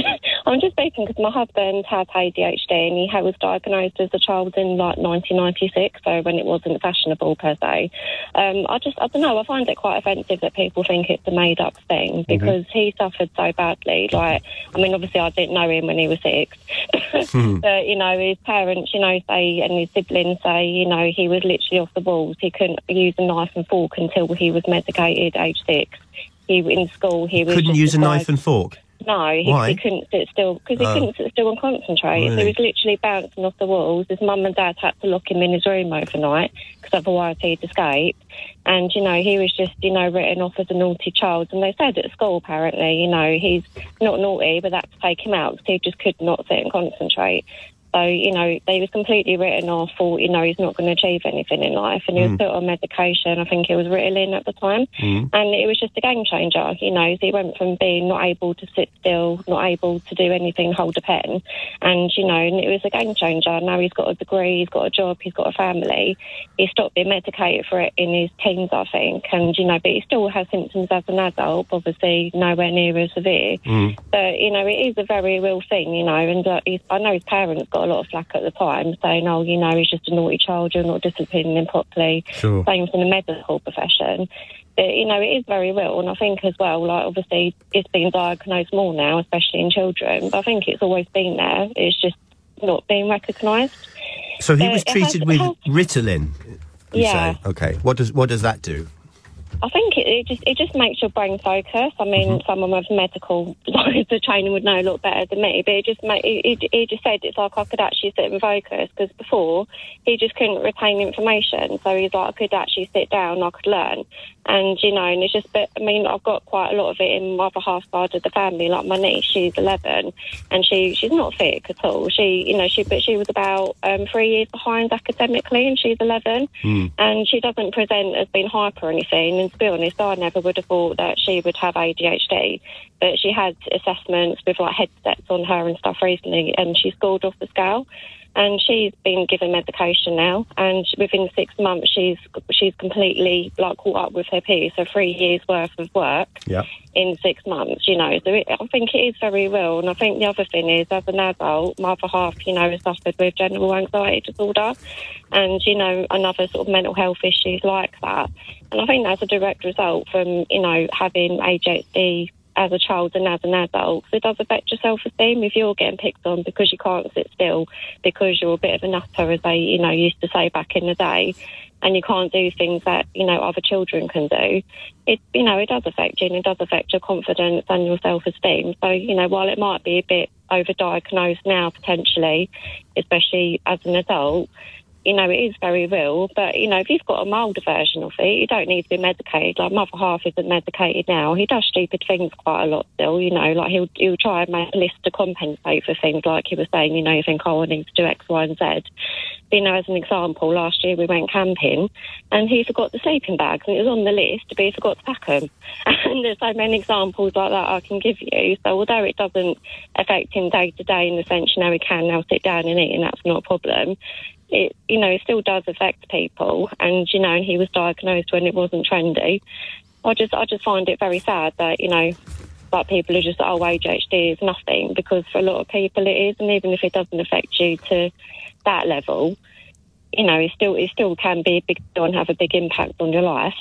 I'm just speaking because my husband has A D H D and he was diagnosed as a child in like nineteen ninety-six, so when it wasn't fashionable per se. Um, I just, I don't know, I find it quite offensive that people think it's a made-up thing because mm-hmm. he suffered so badly. Like, I mean, obviously I didn't know him when he was six, mm. but, you know, his parents, you know, say, and his siblings say, you know, he was literally off the walls. He couldn't use a knife and fork until he was medicated, age six. He, in school, he was couldn't just use a advised- knife and fork? No, he, Why? he couldn't sit still because he Oh. couldn't sit still and concentrate. Really? So he was literally bouncing off the walls. His mum and dad had to lock him in his room overnight because otherwise he'd escape. And, you know, he was just, you know, written off as a naughty child. And they said at school, apparently, you know, he's not naughty, but that's to take him out because he just could not sit and concentrate. So, you know, they was completely written off for, you know, he's not going to achieve anything in life. And he was Mm. put on medication. I think it was Ritalin at the time. Mm. And it was just a game changer, you know. So he went from being not able to sit still, not able to do anything, hold a pen. And, you know, and it was a game changer. Now he's got a degree, he's got a job, he's got a family. He stopped being medicated for it in his teens, I think. And, you know, but he still has symptoms as an adult, obviously nowhere near as severe. Mm. But, you know, it is a very real thing, you know. And uh, he's, I know his parents got a lot of flack at the time saying, oh, you know, he's just a naughty child, you're not disciplining him properly. Sure. Same in the medical profession. But, you know, it is very real. And I think as well, like, obviously, it's been diagnosed more now, especially in children. But I think it's always been there. It's just not being recognised. So he Uh, was it treated has- with it has- Ritalin, you Yeah. say? Okay. What does what does that do? I think it, it just it just makes your brain focus. I mean, Mm-hmm. someone with medical like the training would know a lot better than me, but it just made it, it, it just said it's like I could actually sit and focus because before he just couldn't retain information. So he's like I could actually sit down, I could learn, and you know, and it's just. But I mean, I've got quite a lot of it in my other half side of the family. Like my niece, she's eleven, and she she's not fit at all. She you know she but she was about um, three years behind academically, and she's eleven, Mm. and she doesn't present as being hyper or anything. And to be honest, I never would have thought that she would have A D H D. But she had assessments with like headsets on her and stuff recently, and she scored off the scale. And she's been given medication now, and within six months, she's she's completely like caught up with her peers. So three years worth of work Yeah. in six months, you know. So it, I think it is very real. And I think the other thing is, as an adult, my other half, you know, has suffered with general anxiety disorder and, you know, another sort of mental health issues like that. And I think that's a direct result from, you know, having A D H D as a child and as an adult. So it does affect your self-esteem if you're getting picked on because you can't sit still, because you're a bit of a nutter, as they, you know, used to say back in the day, and you can't do things that, you know, other children can do. It, you know, it does affect you, and it does affect your confidence and your self-esteem. So, you know, while it might be a bit overdiagnosed now, potentially, especially as an adult, you know, it is very real, but, you know, if you've got a milder version of it, you don't need to be medicated. Like, my other half isn't medicated now. He does stupid things quite a lot still, you know, like he'll, he'll try and make a list to compensate for things like he was saying, you know, you think, oh, I need to do X, Y and Z. But, you know, as an example, last year we went camping and he forgot the sleeping bags and it was on the list, but he forgot to pack them. And there's so many examples like that I can give you. So although it doesn't affect him day to day in the sense, you know, he can now sit down and eat and that's not a problem, it, you know, it still does affect people. And, you know, and he was diagnosed when it wasn't trendy. I just, I just find it very sad that, you know, like people are just, oh, A D H D is nothing, because for a lot of people it is. And even if it doesn't affect you to that level, you know, it still, it still can be a big deal and have a big impact on your life.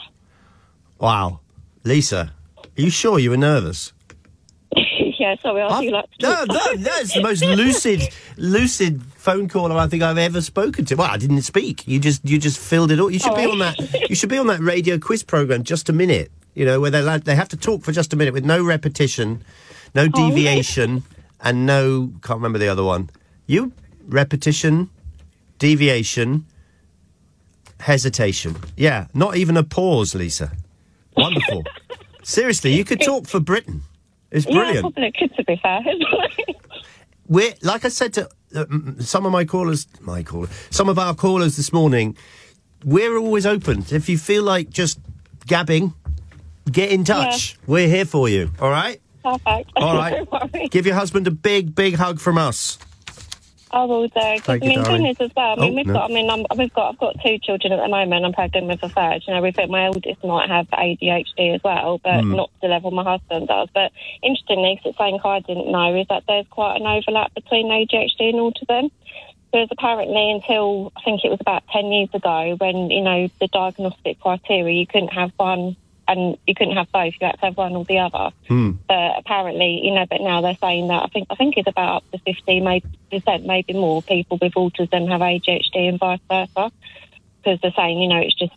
Wow. Lisa, are you sure you were nervous? Yeah, sorry, I do like to No, talk. no, that's the most lucid, lucid phone caller I think I've ever spoken to. Well, I didn't speak. You just, you just filled it all. You should be Sorry. on that. You should be on that radio quiz program. Just a minute. You know, where they like, they have to talk for just a minute with no repetition, no Oh, deviation, and no, can't remember the other one. You repetition, deviation, hesitation. Yeah, not even a pause, Lisa. Wonderful. Seriously, you could talk for Britain. It's brilliant. Yeah, probably it could, to be fair. We're, like I said to uh, m- some of my callers, my caller, some of our callers this morning, we're always open. If you feel like just gabbing, get in touch. Yeah. We're here for you, all right? Perfect. All right. Don't worry. Give your husband a big, big hug from us. I will do. 'Cause, Thank I you, mean, darling. thing is as well. I mean, Oh, we've no. got. I mean, I'm, we've got. I've got two children at the moment. I'm pregnant with a third. You know, we've got my eldest might have A D H D as well, but Hmm. not to the level my husband does. But interestingly, 'cause it's something I didn't know, is that there's quite an overlap between A D H D and autism. Because apparently, until I think it was about ten years ago, when you know the diagnostic criteria, you couldn't have one. And you couldn't have both; you had to have one or the other. Hmm. But apparently, you know, but now they're saying that I think I think it's about up to fifty, maybe percent, maybe more people with autism have A D H D and vice versa. Because they're saying, you know, it's just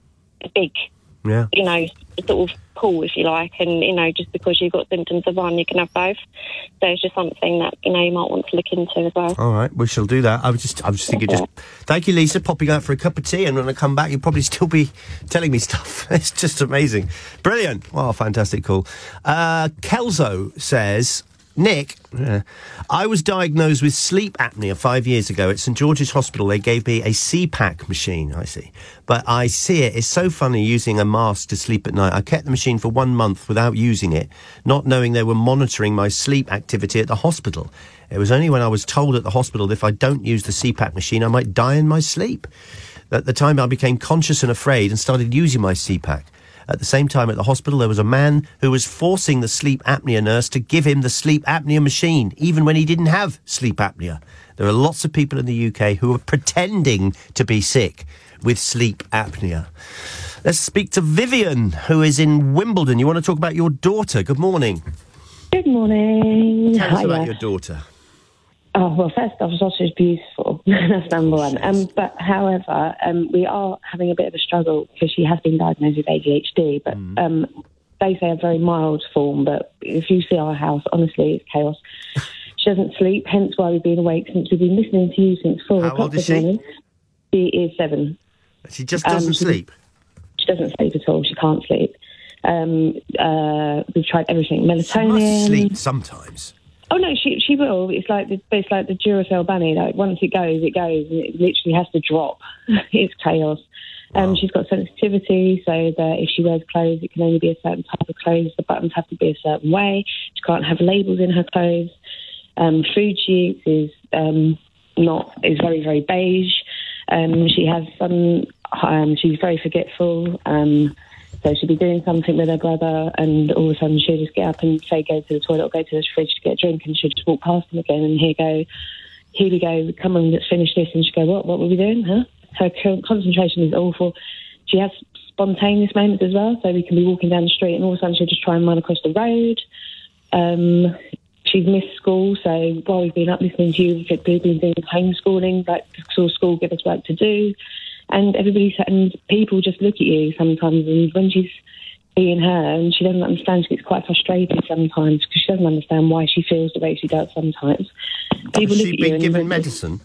a big, Yeah. you know, sort of pool, if you like, and you know, just because you've got symptoms of one, you can have both. So it's just something that you know you might want to look into as well. All right, we shall do that. I was just, I was just thinking, just thank you, Lisa, popping out for a cup of tea, and when I come back, you'll probably still be telling me stuff. It's just amazing, brilliant. Wow, fantastic, cool. Uh, Kelso says, Nick, uh, I was diagnosed with sleep apnea five years ago at St George's Hospital. They gave me a C PAC machine, I see. But I see it. It's so funny using a mask to sleep at night. I kept the machine for one month without using it, not knowing they were monitoring my sleep activity at the hospital. It was only when I was told at the hospital that if I don't use the C PAC machine, I might die in my sleep. At the time, I became conscious and afraid and started using my C PAC. At the same time, at the hospital, there was a man who was forcing the sleep apnea nurse to give him the sleep apnea machine, even when he didn't have sleep apnea. There are lots of people in the U K who are pretending to be sick with sleep apnea. Let's speak to Vivian, who is in Wimbledon. You want to talk about your daughter. Good morning. Good morning. Tell us Hiya. about your daughter. Oh, well, first off, Zotter is beautiful. That's number one. Um, but, however, um, we are having a bit of a struggle because she has been diagnosed with A D H D. But um, they say a very mild form. But if you see our house, honestly, it's chaos. She doesn't sleep, hence why we've been awake since we've been listening to you since four How o'clock old is this she? morning. She is seven. She just doesn't Um, she- sleep? She doesn't sleep at all. She can't sleep. Um, uh, we've tried everything. Melatonin. She must sleep sometimes. Oh no, she she will. It's like the it's like the Duracell bunny. Like once it goes, it goes, and it literally has to drop. It's chaos. Um, she's got sensitivity, so that if she wears clothes, it can only be a certain type of clothes. The buttons have to be a certain way. She can't have labels in her clothes. Um, food she eats is um, not is very very beige. Um, she has some. Um, she's very forgetful. Um, So she'd be doing something with her brother, and all of a sudden she'll just get up and say, go to the toilet or go to the fridge to get a drink, and she'll just walk past them again, and here go, here we go, come on, let's finish this, and she'll go, what, what were we doing, huh? Her co- concentration is awful. She has spontaneous moments as well, so we can be walking down the street, and all of a sudden she'll just try and run across the road. Um, she's missed school, so while we've been up listening to you, we've been doing homeschooling, like saw school give us work to do. And everybody and people just look at you sometimes, and when she's being her and she doesn't understand, she gets quite frustrated sometimes because she doesn't understand why she feels the way she does sometimes. People Has look she at you been and given they- medicine?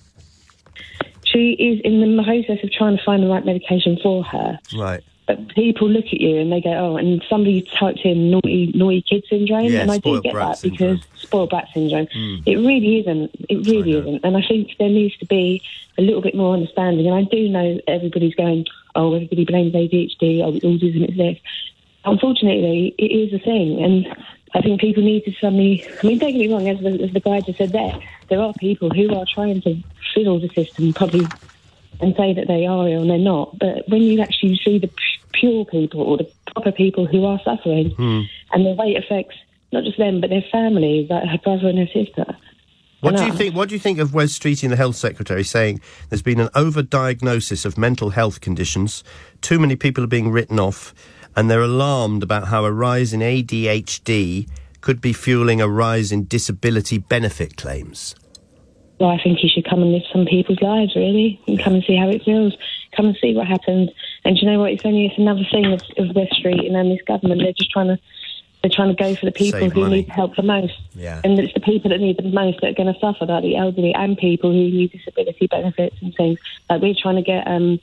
She is in the process of trying to find the right medication for her. Right. But people look at you and they go, oh, and somebody typed in naughty, naughty kid syndrome, Yeah, and I do spoiled get brat that because spoiled brat syndrome. Mm. It really isn't. It really isn't. And I think there needs to be a little bit more understanding. And I do know everybody's going, oh, everybody blames A D H D, oh, it's autism, it's this. Unfortunately, it is a thing, and I think people need to suddenly. I mean, don't get me wrong, as the, as the guy just said there, there are people who are trying to fiddle the system, probably, and say that they are ill and they're not. But when you actually see the p- pure people or the proper people who are suffering, Hmm. and the way it affects not just them but their families, like her brother and her sister. What And do you us. think? What do you think of Wes Streeting, the health secretary, saying there's been an overdiagnosis of mental health conditions, too many people are being written off, and they're alarmed about how a rise in A D H D could be fueling a rise in disability benefit claims? Well, I think he should come and live some people's lives, really, and come and see how it feels. Come and see what happens. And do you know what? It's only it's another thing of, of West Street and then this government. They're just trying to they're trying to go for the people Save who money. need help the most. Yeah. And it's the people that need the most that are going to suffer, like the elderly and people who need disability benefits and things. Like we're trying to get um,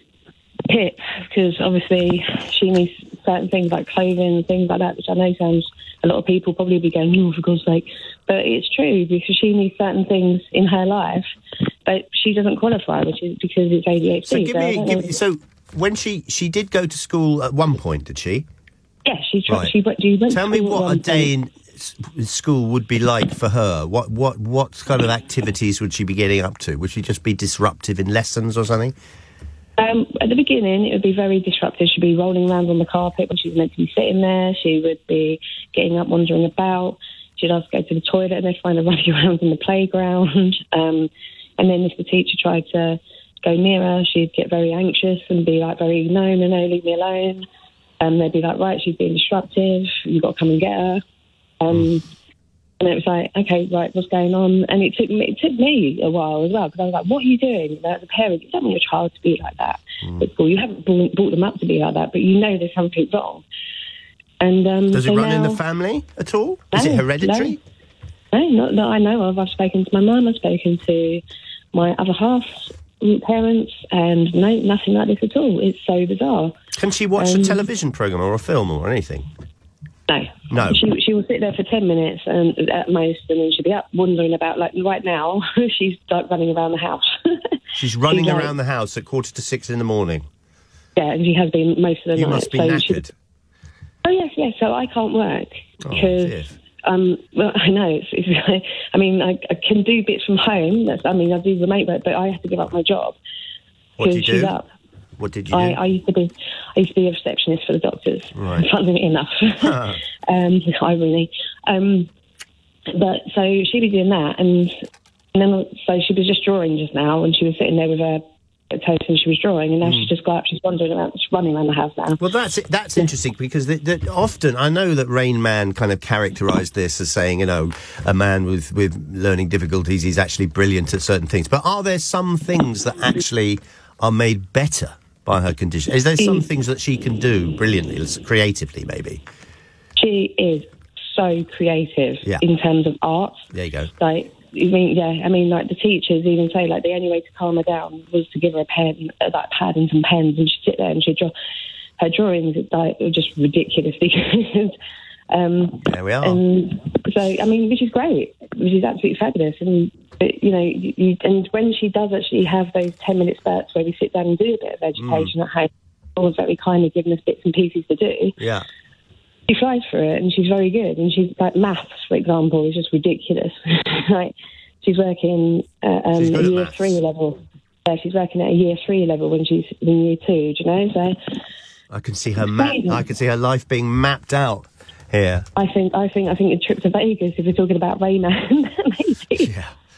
Pip, because obviously she needs certain things like clothing and things like that, which I know sounds, a lot of people probably be going, oh, for God's sake. But it's true, because she needs certain things in her life, but she doesn't qualify, which is because it's A D H D. So give I me, don't give know. me. So when she she did go to school at one point, did she? Yeah, she tried. Right. She, went- she went Tell to me school at what a one day point. in s- school would be like for her? What what what kind of activities would she be getting up to? Would she just be disruptive in lessons or something? Um, at the beginning, it would be very disruptive. She'd be rolling around on the carpet when she's meant to be sitting there. She would be getting up, wandering about. She'd ask to go to the toilet, and they'd find her running around in the playground. Um, and then if the teacher tried to go near her, she'd get very anxious and be like, very, no, no, no, leave me alone. And they'd be like, right, she's being disruptive. You've got to come and get her. Um, and it was like, okay, right, what's going on? And it took me, it took me a while as well, because I was like, what are you doing? As a parent, you don't want your child to be like that Mm. at school. You haven't brought, brought them up to be like that, but you know there's something wrong. And um, Does it so run in now- the family at all? Is No, it hereditary? No, no, not that I know of. I've spoken to my mum, I've spoken to my other half's parents, and no, nothing like this at all. It's so bizarre. Can she watch Um, a television programme or a film or anything? No. No. She, she will sit there for ten minutes and at most, and then she'll be up wandering about. Like right now, she's like running around the house. She's running She's like- around the house at quarter to six in the morning. Yeah, and she has been most of the You night. must be so she- knackered. Oh yes, yes. So I can't work Oh, because dear. um, well, I know. It's, it's, I mean, I, I can do bits from home. That's, I mean, I do remote work, but I have to give up my job What do you because she's do? up. What did you do? I, I used to be, I used to be a receptionist for the doctors. Right. Funnily enough, um, irony. Um, but so she'd be doing that, and and then so she was just drawing just now, and she was sitting there with her toast and she was drawing, and now she's just got up, she's wandering around, she's running around the house now. Well, that's that's interesting because the, the, often I know that Rain Man kind of characterised this as saying, you know, a man with, with learning difficulties, he's actually brilliant at certain things. But are there some things that actually are made better by her condition? Is there some things that she can do brilliantly, creatively, maybe? She is so creative Yeah. in terms of art. There you go. Like, I mean, yeah, I mean, like the teachers even say, like, the only way to calm her down was to give her a pen, uh, like pad and some pens, and she'd sit there and she'd draw. Her drawings, like, were just ridiculously good. um, there we are. And so, I mean, which is great, which is absolutely fabulous. And but, you know, you, you, and when she does actually have those ten minute spurts where we sit down and do a bit of education Mm. at home, all very kindly giving us bits and pieces to do. Yeah. She flies for it, and she's very good. And she's like maths, for example, is just ridiculous. Like she's working at um, She's a good at year maths. three level. Yeah, she's working at a year three level when she's in year two. Do you know? So I can see her map. I can see her life being mapped out here. I think, I think, I think a trip to Vegas, if we're talking about Rayman, maybe.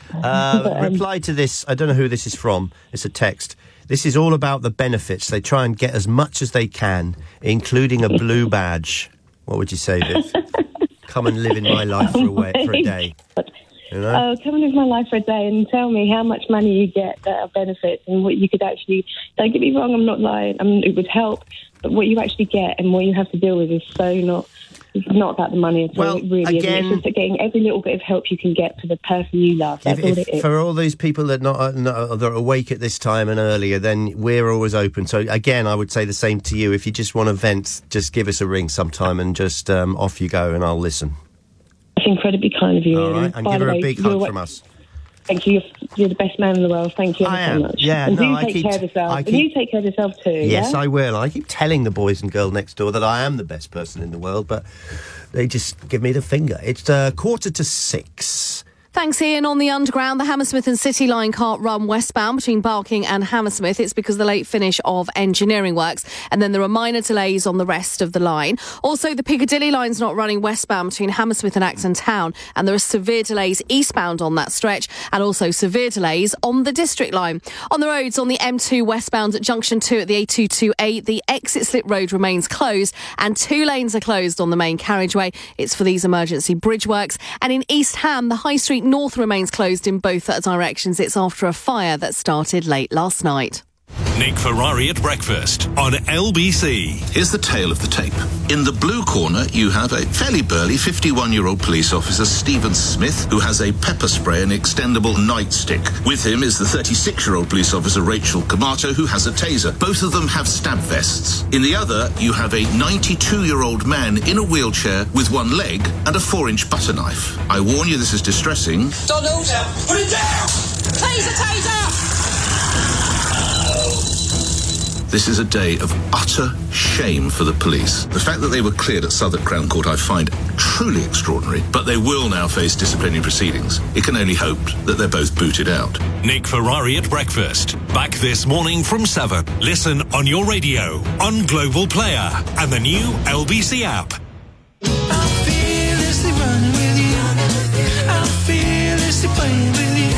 Uh, But, um, reply to this. I don't know who this is from. It's a text. This is all about the benefits. They try and get as much as they can, including a blue badge. What would you say, Viv? Come and live in my life for a, way, for a day. You know? Oh, come and live my life for a day and tell me how much money you get that are benefits and what you could actually... Don't get me wrong, I'm not lying. I mean, it would help, but what you actually get and what you have to deal with is so not... It's not about the money at Well, all. It really again- isn't. It's just getting every little bit of help you can get for the person you love. That's If, all if, it is. for all these people that not, uh, not that are awake at this time and earlier, then we're always open. So again, I would say the same to you. If you just want to vent, just give us a ring sometime and just um, off you go, and I'll listen. It's incredibly kind of you. All right, and by give the her a way, big you're hug wa- from us. Thank you. You're, you're the best man in the world. Thank you ever I so am. much. Yeah, and no, do I take keep- care of yourself. I And keep- you take care of yourself too. Yes, yeah? I will. I keep telling the boys and girls next door that I am the best person in the world, but they just give me the finger. It's uh, quarter to six. Thanks, Ian. On the Underground, the Hammersmith and City Line can't run westbound between Barking and Hammersmith. It's because of the late finish of engineering works. And then there are minor delays on the rest of the line. Also, the Piccadilly Line's not running westbound between Hammersmith and Acton Town. And there are severe delays eastbound on that stretch. And also severe delays on the District Line. On the roads, on the M two westbound at Junction two at the A two twenty-eight, the exit slip road remains closed. And two lanes are closed on the main carriageway. It's for these emergency bridge works. And in East Ham, the High Street North remains closed in both directions. It's after a fire that started late last night. Nick Ferrari at breakfast on L B C. Here's the tale of the tape. In the blue corner, you have a fairly burly fifty-one-year-old police officer, Stephen Smith, who has a pepper spray and extendable nightstick. With him is the thirty-six-year-old police officer, Rachel Camato, who has a taser. Both of them have stab vests. In the other, you have a ninety-two-year-old man in a wheelchair with one leg and a four-inch butter knife. I warn you, this is distressing. Donald, put it down! Taser, taser! This is a day of utter shame for the police. The fact that they were cleared at Southwark Crown Court I find truly extraordinary, but they will now face disciplinary proceedings. It can only hope that they're both booted out. Nick Ferrari at breakfast. Back this morning from seven. Listen on your radio, on Global Player, and the new L B C app. I'm fearlessly running with you. I'm fearlessly playing with you.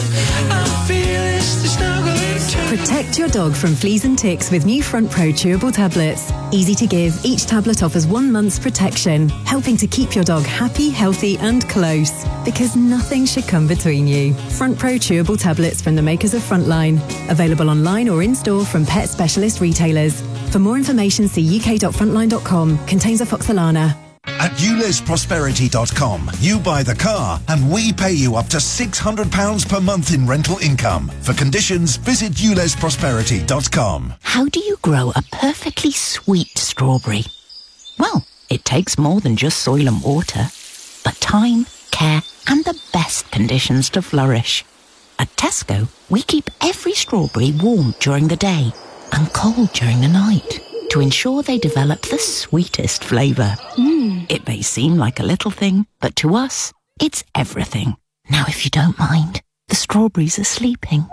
I'm fearlessly snuggling too. Protect your dog from fleas and ticks with new Front Pro chewable tablets. Easy to give, each tablet offers one month's protection, helping to keep your dog happy, healthy and close. Because nothing should come between you. Front Pro chewable tablets from the makers of Frontline. Available online or in-store from pet specialist retailers. For more information, see u k dot frontline dot com. Contains afoxolana. At ules prosperity dot com, you buy the car and we pay you up to six hundred pounds per month in rental income. For conditions, visit ules prosperity dot com. How do you grow a perfectly sweet strawberry? Well, it takes more than just soil and water, but time, care, and the best conditions to flourish. At Tesco, we keep every strawberry warm during the day and cold during the night to ensure they develop the sweetest flavour. Mm. It may seem like a little thing, but to us, it's everything. Now, if you don't mind, the strawberries are sleeping.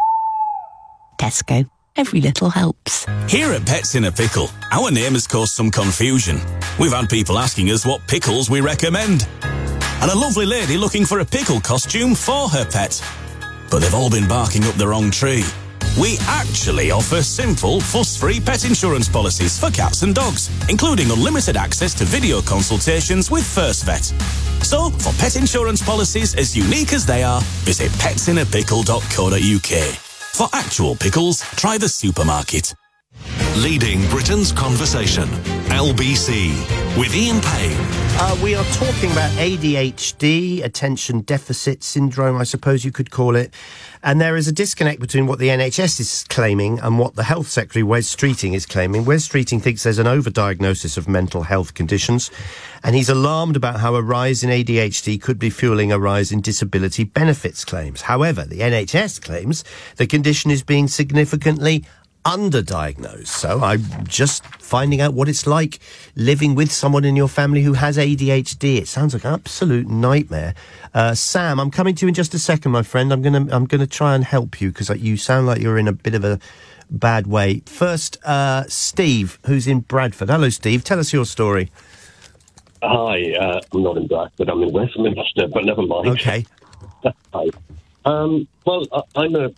Tesco, every little helps. Here at Pets in a Pickle, our name has caused some confusion. We've had people asking us what pickles we recommend. And a lovely lady looking for a pickle costume for her pet. But they've all been barking up the wrong tree. We actually offer simple, fuss-free pet insurance policies for cats and dogs, including unlimited access to video consultations with First Vet. So, for pet insurance policies as unique as they are, visit pets in a pickle dot co dot u k. For actual pickles, try the supermarket. Leading Britain's conversation. L B C with Ian Payne. Uh, we are talking about A D H D, attention deficit syndrome, I suppose you could call it. And there is a disconnect between what the N H S is claiming and what the Health Secretary, Wes Streeting, is claiming. Wes Streeting thinks there's an overdiagnosis of mental health conditions, and he's alarmed about how a rise in A D H D could be fueling a rise in disability benefits claims. However, the N H S claims the condition is being significantly underdiagnosed. So I'm just finding out what it's like living with someone in your family who has A D H D. It sounds like an absolute nightmare. Uh, Sam, I'm coming to you in just a second, my friend. I'm gonna I'm gonna try and help you because you sound like you're in a bit of a bad way. First, uh, Steve, who's in Bradford. Hello, Steve. Tell us your story. Hi, uh, I'm not in Bradford. I'm in Westminster, but never mind. Okay. Hi. Um, well, I, I'm a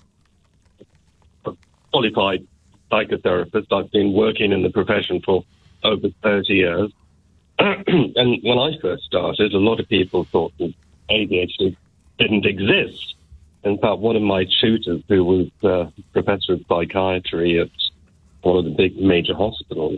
qualified psychotherapist. I've been working in the profession for over thirty years. And when I first started, a lot of people thought that A D H D didn't exist. In fact, one of my tutors, who was uh, professor of psychiatry at one of the big major hospitals,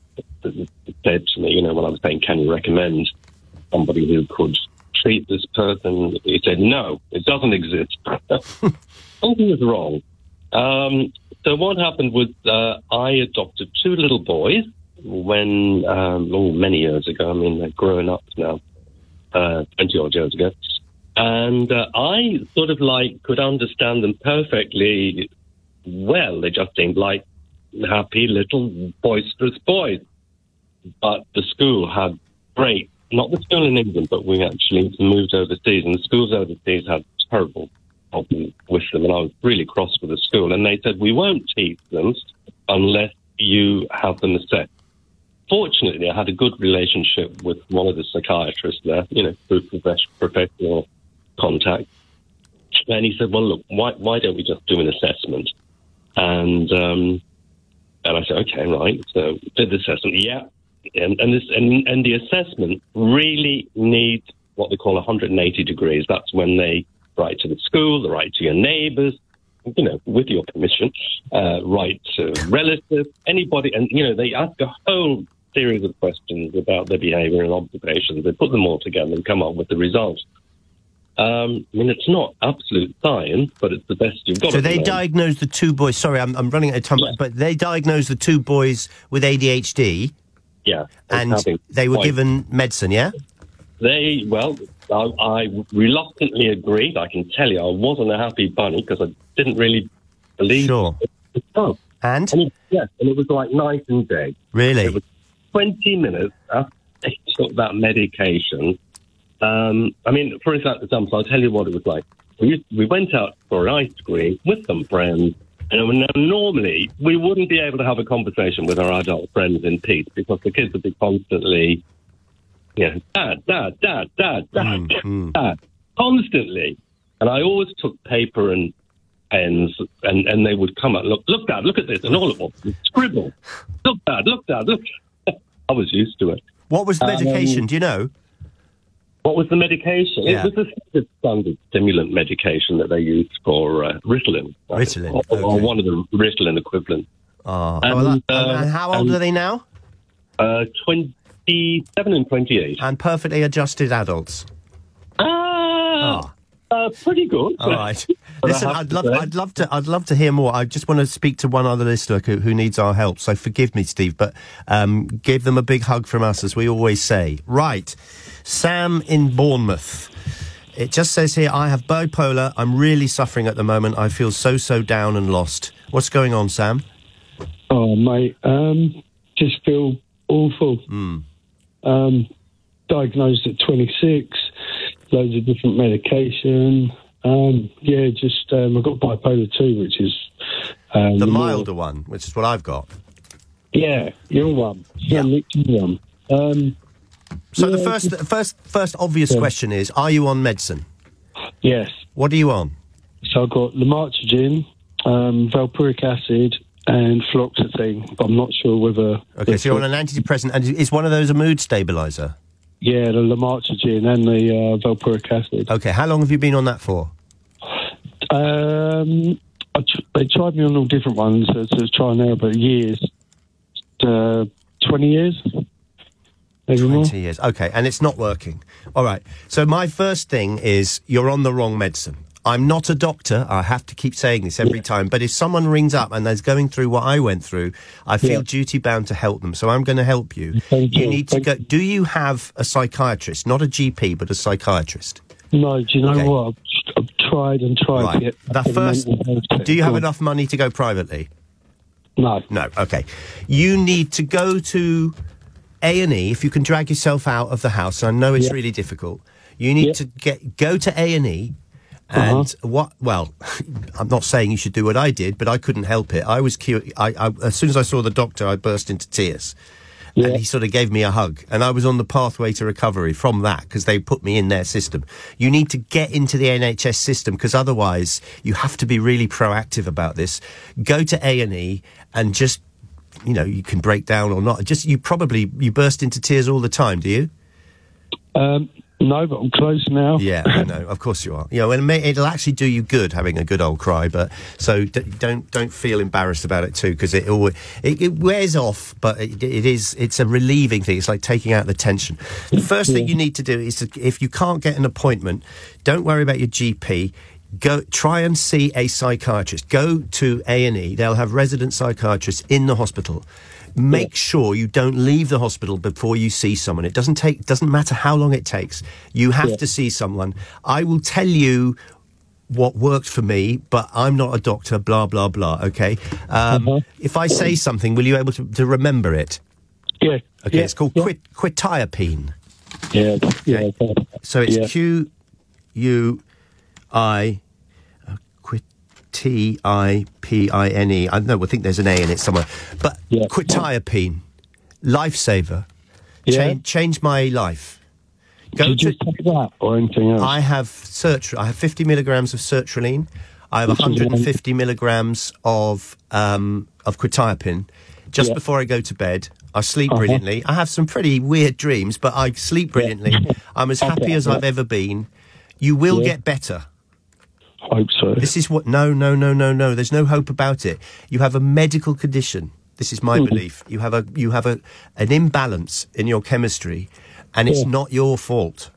said to me, you know, when I was saying, can you recommend somebody who could treat this person? He said, no, it doesn't exist. Something was wrong. Um, so what happened was uh, I adopted two little boys when, um, oh, many years ago. I mean, they're grown up now, uh, twenty-odd years ago. And uh, I sort of like could understand them perfectly well. They just seemed like happy little boisterous boys. But the school had great, not the school in England, but we actually moved overseas, and the schools overseas had terrible problems with them, and I was really cross with the school. And they said, we won't teach them unless you have them assessed. Fortunately, I had a good relationship with one of the psychiatrists there, you know, through professional contact. And he said, well, look, why why don't we just do an assessment? And um, and I said, okay, right. So did the assessment, yeah. And and, this, and and the assessment really needs what they call one hundred eighty degrees. That's when they write to the school, they write to your neighbours, you know, with your permission, uh, write to relatives, anybody, and, you know, they ask a whole series of questions about their behaviour and observations. They put them all together and come up with the result. Um, I mean, it's not absolute science, but it's the best you've got. So they diagnosed the two boys, sorry, I'm, I'm running out of time, yeah. but they diagnosed the two boys with A D H D. Yeah. And they were given medicine, yeah? They, well, I, I reluctantly agreed. I can tell you, I wasn't a happy bunny because I didn't really believe Sure. it. Oh. And? and it, yes, and it was like night and day. Really? It was twenty minutes after they took that medication. Um, I mean, for example, I'll tell you what it was like. We, used, we went out for ice cream with some friends, and normally we wouldn't be able to have a conversation with our adult friends in peace because the kids would be constantly, you know, dad, dad, dad, dad, dad, Mm-hmm. dad, constantly. And I always took paper and pens, and, and they would come out, look, look, dad, look at this, and all at once, scribble. Look, dad, look, dad, look. I was used to it. What was the medication? Um, Do you know? What was the medication? Yeah. It was a standard stimulant medication that they used for uh, Ritalin. Ritalin, Or, or okay. one of the Ritalin equivalents. Oh, And, well, that- uh, and how old and- are they now? Uh, twenty-seven and twenty-eight. And perfectly adjusted adults. Ah, uh, pretty good. All right. But I Listen, have I'd to love, say- I'd love to, I'd love to hear more. I just want to speak to one other listener who, who needs our help. So forgive me, Steve, but um, give them a big hug from us, as we always say. Right, Sam in Bournemouth. It just says here, I have bipolar. I'm really suffering at the moment. I feel so, so down and lost. What's going on, Sam? Oh, mate, um, just feel awful. Mm. Um, diagnosed at twenty-six, loads of different medication. Um, yeah, just um, I've got bipolar two, which is um, The more- milder one, which is what I've got. Yeah, your one. Yeah, your one. Um, So the yeah, first, just- first, first obvious Yeah. question is: are you on medicine? Yes. What are you on? So I've got lamotrigine, um, valproic acid, and fluoxetine. But I'm not sure whether. Okay, so you're on an antidepressant, and is one of those a mood stabilizer? Yeah, the lamotrigine and the uh, valproic acid. Okay, how long have you been on that for? Um, I tr- they tried me on all different ones uh, to try and error, but years, uh, twenty years, maybe more. Twenty years. Okay, and it's not working. All right. So my first thing is you're on the wrong medicine. I'm not a doctor. I have to keep saying this every time. But if someone rings up and they're going through what I went through, I feel Yeah. duty bound to help them. So I'm going to help you. Thank You you. need to Thank go. Do you have a psychiatrist, not a G P, but a psychiatrist? No, do you know Okay. what? I've, I've tried and tried to Right. get. The back in first. mental health care. Do you have Go on. enough money to go privately? No. No. Okay. You need to go to A and E if you can drag yourself out of the house. I know it's Yeah. really difficult. You need Yeah. to get go to A and E. And Uh-huh. what? Well, I'm not saying you should do what I did, but I couldn't help it. I was cu- I, I as soon as I saw the doctor, I burst into tears, Yeah. and he sort of gave me a hug, and I was on the pathway to recovery from that because they put me in their system. You need to get into the N H S system because otherwise, you have to be really proactive about this. Go to A and E and just, you know, you can break down or not. Just you probably you burst into tears all the time, do you? Um, no, but I'm close now. Yeah, I know. Of course you are. You know, and it may, it'll actually do you good having a good old cry. But so d- don't don't feel embarrassed about it too, because it always it, it wears off. But it, it is it's a relieving thing. It's like taking out the tension. The first thing you need to do is to, if you can't get an appointment, don't worry about your G P. Go try and see a psychiatrist. Go to A and E. They'll have resident psychiatrists in the hospital. Make sure you don't leave the hospital before you see someone. It doesn't take doesn't matter how long it takes. You have Yeah. to see someone. I will tell you what worked for me, but I'm not a doctor. Blah blah blah. Okay. Um, Uh-huh. If I say something, will you able to, to remember it? Yeah. Okay. Yeah. It's called yeah. quit quetiapine. Yeah. Yeah. So it's Yeah. Q U I uh, quit T I P I N E. I know. I think there's an A in it somewhere. But Yeah. quetiapine, lifesaver, Yeah. Change, changed my life. Go Did you to. take that or anything else? I have sertra- I have fifty milligrams of sertraline. I have Which is one hundred one- fifty milligrams of um, of quetiapine. Just Yeah. before I go to bed, I sleep Uh-huh. brilliantly. I have some pretty weird dreams, but I sleep brilliantly. I'm as happy Okay, as yeah. I've ever been. You will Yeah. get better. Hope so. This is what. No, no, no, no, no. There's no hope about it. You have a medical condition. This is my Mhm. belief. You have a you have a an imbalance in your chemistry, and it's Yeah. not your fault.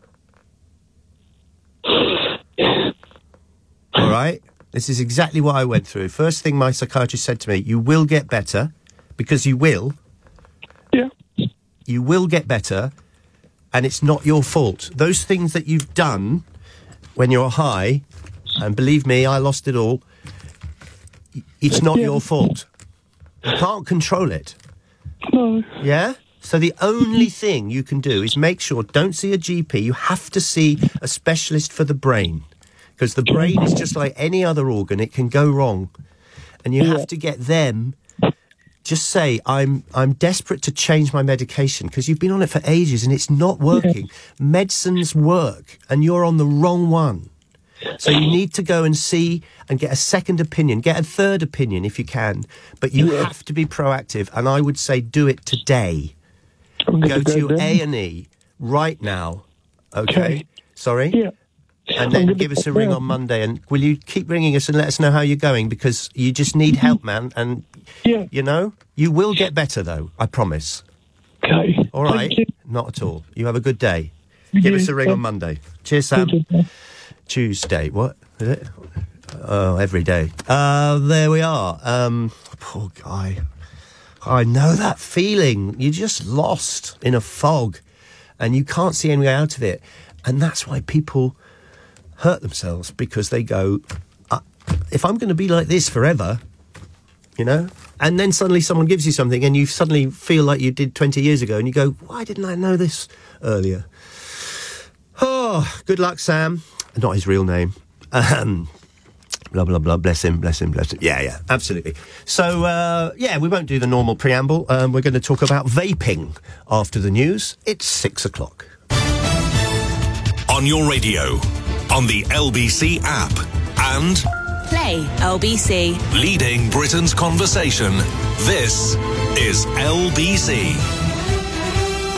All right. This is exactly what I went through. First thing my psychiatrist said to me: "You will get better, because you will. Yeah. You will get better, and it's not your fault. Those things that you've done when you're high, and believe me, I lost it all. It's not Yeah. your fault." You can't control it. No. Yeah? So the only thing you can do is make sure, don't see a G P. You have to see a specialist for the brain. Because the brain is just like any other organ. It can go wrong. And you have to get them... Just say, I'm I'm desperate to change my medication because you've been on it for ages and it's not working. Yeah. Medicines work and you're on the wrong one. So you need to go and see and get a second opinion, get a third opinion if you can. But you yeah. have to be proactive, and I would say do it today. Go to your A and E right now, okay? okay. Sorry? Yeah. And then give us a ring on Monday, and will you keep ringing us and let us know how you're going, because you just need help, man, and, yeah. you know, you will get better, though, I promise. Okay. All right? Not at all. You have a good day. Give us a ring on Monday. Cheers, Sam. Tuesday. What is it? Oh, every day. Uh, there we are. Um, poor guy. I know that feeling. You're just lost in a fog, and you can't see any way out of it. And that's why people... hurt themselves, because they go, uh, if I'm going to be like this forever, you know, and then suddenly someone gives you something and you suddenly feel like you did twenty years ago and you go, why didn't I know this earlier? Oh, good luck, Sam. Not his real name. Um, blah, blah, blah. Bless him, bless him, bless him. Yeah, yeah, absolutely. So, uh, yeah, we won't do the normal preamble. Um, we're going to talk about vaping after the news. It's six o'clock. On your radio, on the L B C app, and Play L B C. Leading Britain's conversation. This is L B C.